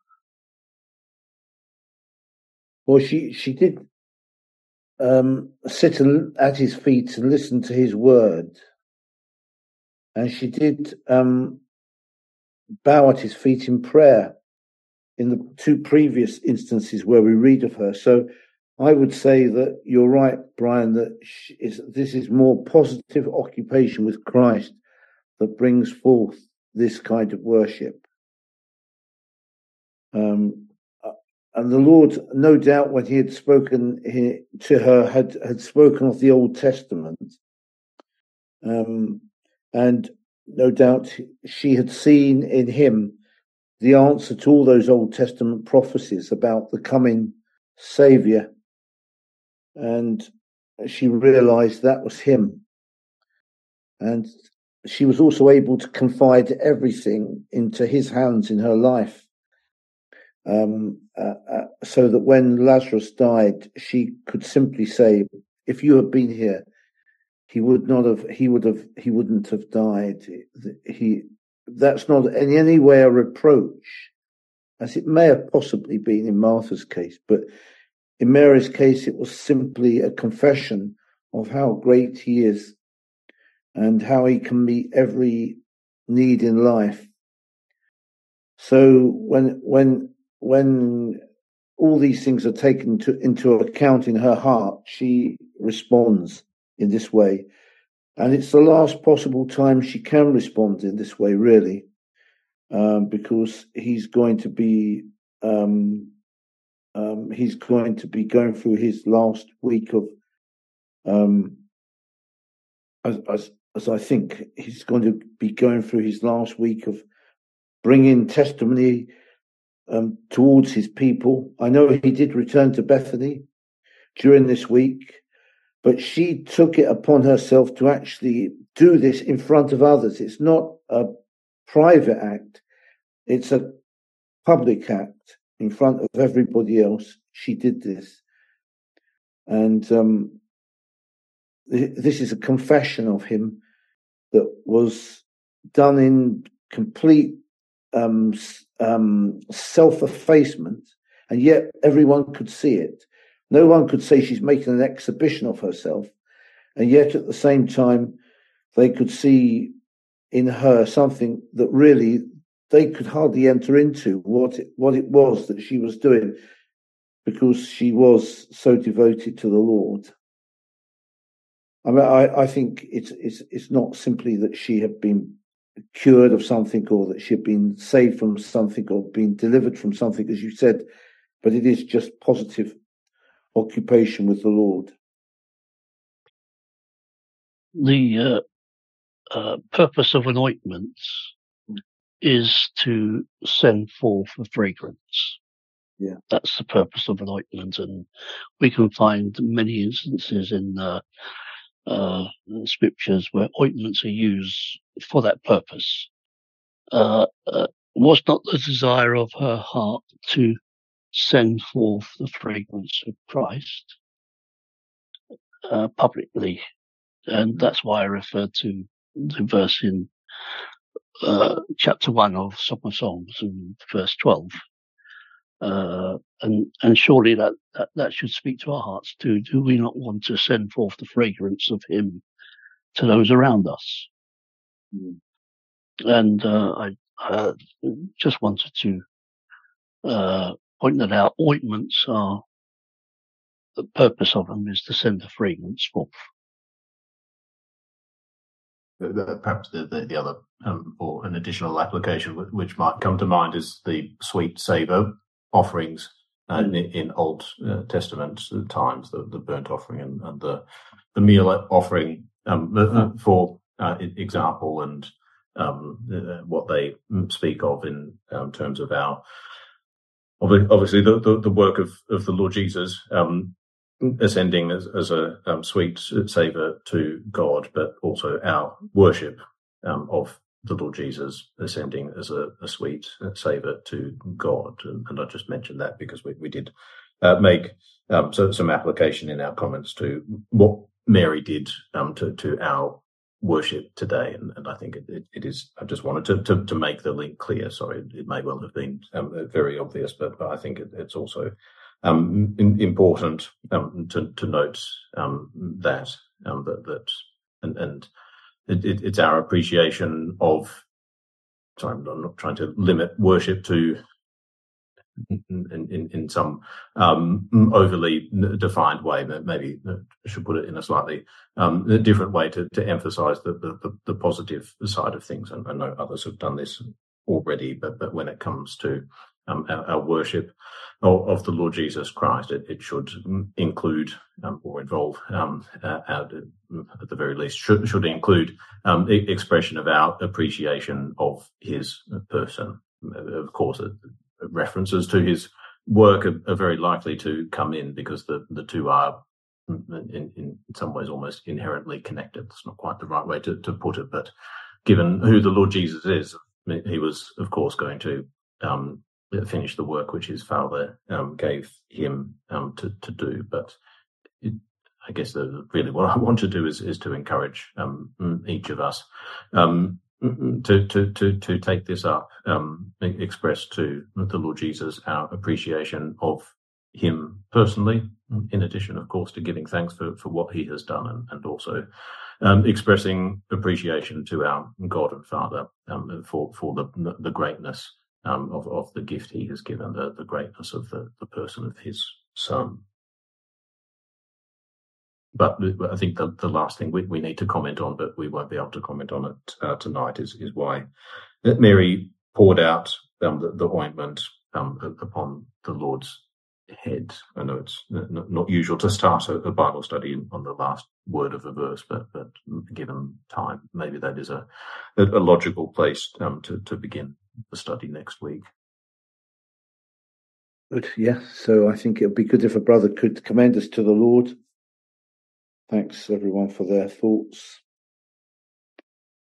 Well, she she did um, sit at his feet and listen to his word, and she did um, bow at his feet in prayer in the two previous instances where we read of her. So I would say that you're right, Brian, that she is, this is more positive occupation with Christ that brings forth this kind of worship. Um, and the Lord, no doubt, when he had spoken he, to her, had, had spoken of the Old Testament. Um, and no doubt she had seen in him the answer to all those Old Testament prophecies about the coming Saviour. And she realized that was him. And she was also able to confide everything into his hands in her life. Um, uh, uh, so that when Lazarus died, she could simply say, if you had been here, he would not have, he would have, he wouldn't have died. He, that's not in any way a reproach, as it may have possibly been in Martha's case, but in Mary's case, it was simply a confession of how great he is and how he can meet every need in life. So when when when all these things are taken to, into account in her heart, she responds in this way. And it's the last possible time she can respond in this way, really, um, because he's going to be um, um, he's going to be going through his last week of, um, as, as as I think he's going to be going through his last week of bringing testimony um, towards his people. I know he did return to Bethany during this week, but she took it upon herself to actually do this in front of others. It's not a private act. It's a public act in front of everybody else. She did this. And um, this is a confession of him that was done in complete um, um, self-effacement, and yet everyone could see it. No one could say she's making an exhibition of herself, and yet at the same time they could see in her something that really they could hardly enter into what it, what it was that she was doing, because she was so devoted to the Lord. I mean, I, I think it's, it's it's not simply that she had been cured of something, or that she had been saved from something, or been delivered from something, as you said, but it is just positive occupation with the Lord. The uh, uh, purpose of an ointment is to send forth a fragrance. Yeah, that's the purpose of an ointment, and we can find many instances in uh, uh, scriptures where ointments are used for that purpose. Uh, uh, was not the desire of her heart to send forth the fragrance of Christ uh, publicly? And that's why I referred to the verse in uh, chapter one of Song of Songs, and verse twelve. Uh, and and surely that, that, that should speak to our hearts too. Do we not want to send forth the fragrance of Him to those around us? Mm. And uh, I uh, just wanted to uh, point that out. Ointments are, the purpose of them is to send the fragrance forth. Perhaps the, the, the other, um, or an additional application which might come to mind is the sweet savour offerings uh, mm. in, in Old uh, Testament times, the, the burnt offering and, and the, the meal offering, um, mm. for uh, example, and um, uh, what they speak of in um, terms of our, obviously the, the, the work of, of the Lord Jesus, um, ascending as, as a um, sweet savour to God, but also our worship um, of the Lord Jesus ascending as a, a sweet savour to God. And, and I just mentioned that because we, we did uh, make um, so, some application in our comments to what Mary did um, to, to our worship today. And, and I think it, it, it is, I just wanted to, to, to make the link clear. Sorry, it may well have been um, very obvious, but, but I think it, it's also Um, in, important um, to, to note um, that um, that, that and, and it, it, it's our appreciation of. Sorry, I'm not trying to limit worship to in in, in some um, overly defined way. Maybe I should put it in a slightly um, different way to, to emphasise the, the the positive side of things. And I know others have done this already, but but when it comes to Um, our, our worship of, of the Lord Jesus Christ, it, it should include um, or involve, um, uh, our, at the very least, should, should include um, e- expression of our appreciation of His person. Of course, uh, references to His work are, are very likely to come in because the, the two are in, in some ways almost inherently connected. It's not quite the right way to, to put it, but given who the Lord Jesus is, He was, of course, going to um, finish the work which His Father um, gave Him um, to, to do. But it, I guess the, really what I want to do is, is to encourage um, each of us um, to, to, to, to take this up, um, express to the Lord Jesus our appreciation of Him personally, in addition, of course, to giving thanks for, for what He has done, and, and also um, expressing appreciation to our God and Father um, for, for the, the greatness Um, of, of the gift He has given, the, the greatness of the, the person of His Son. But I think the, the last thing we, we need to comment on, but we won't be able to comment on it uh, tonight, is, is why Mary poured out um, the, the ointment um, upon the Lord's head. I know it's not, not usual to start a, a Bible study on the last word of a verse, but, but given time, maybe that is a, a logical place um, to, to begin the study next week. Good, yeah. So I think it would be good if a brother could commend us to the Lord. Thanks everyone for their thoughts.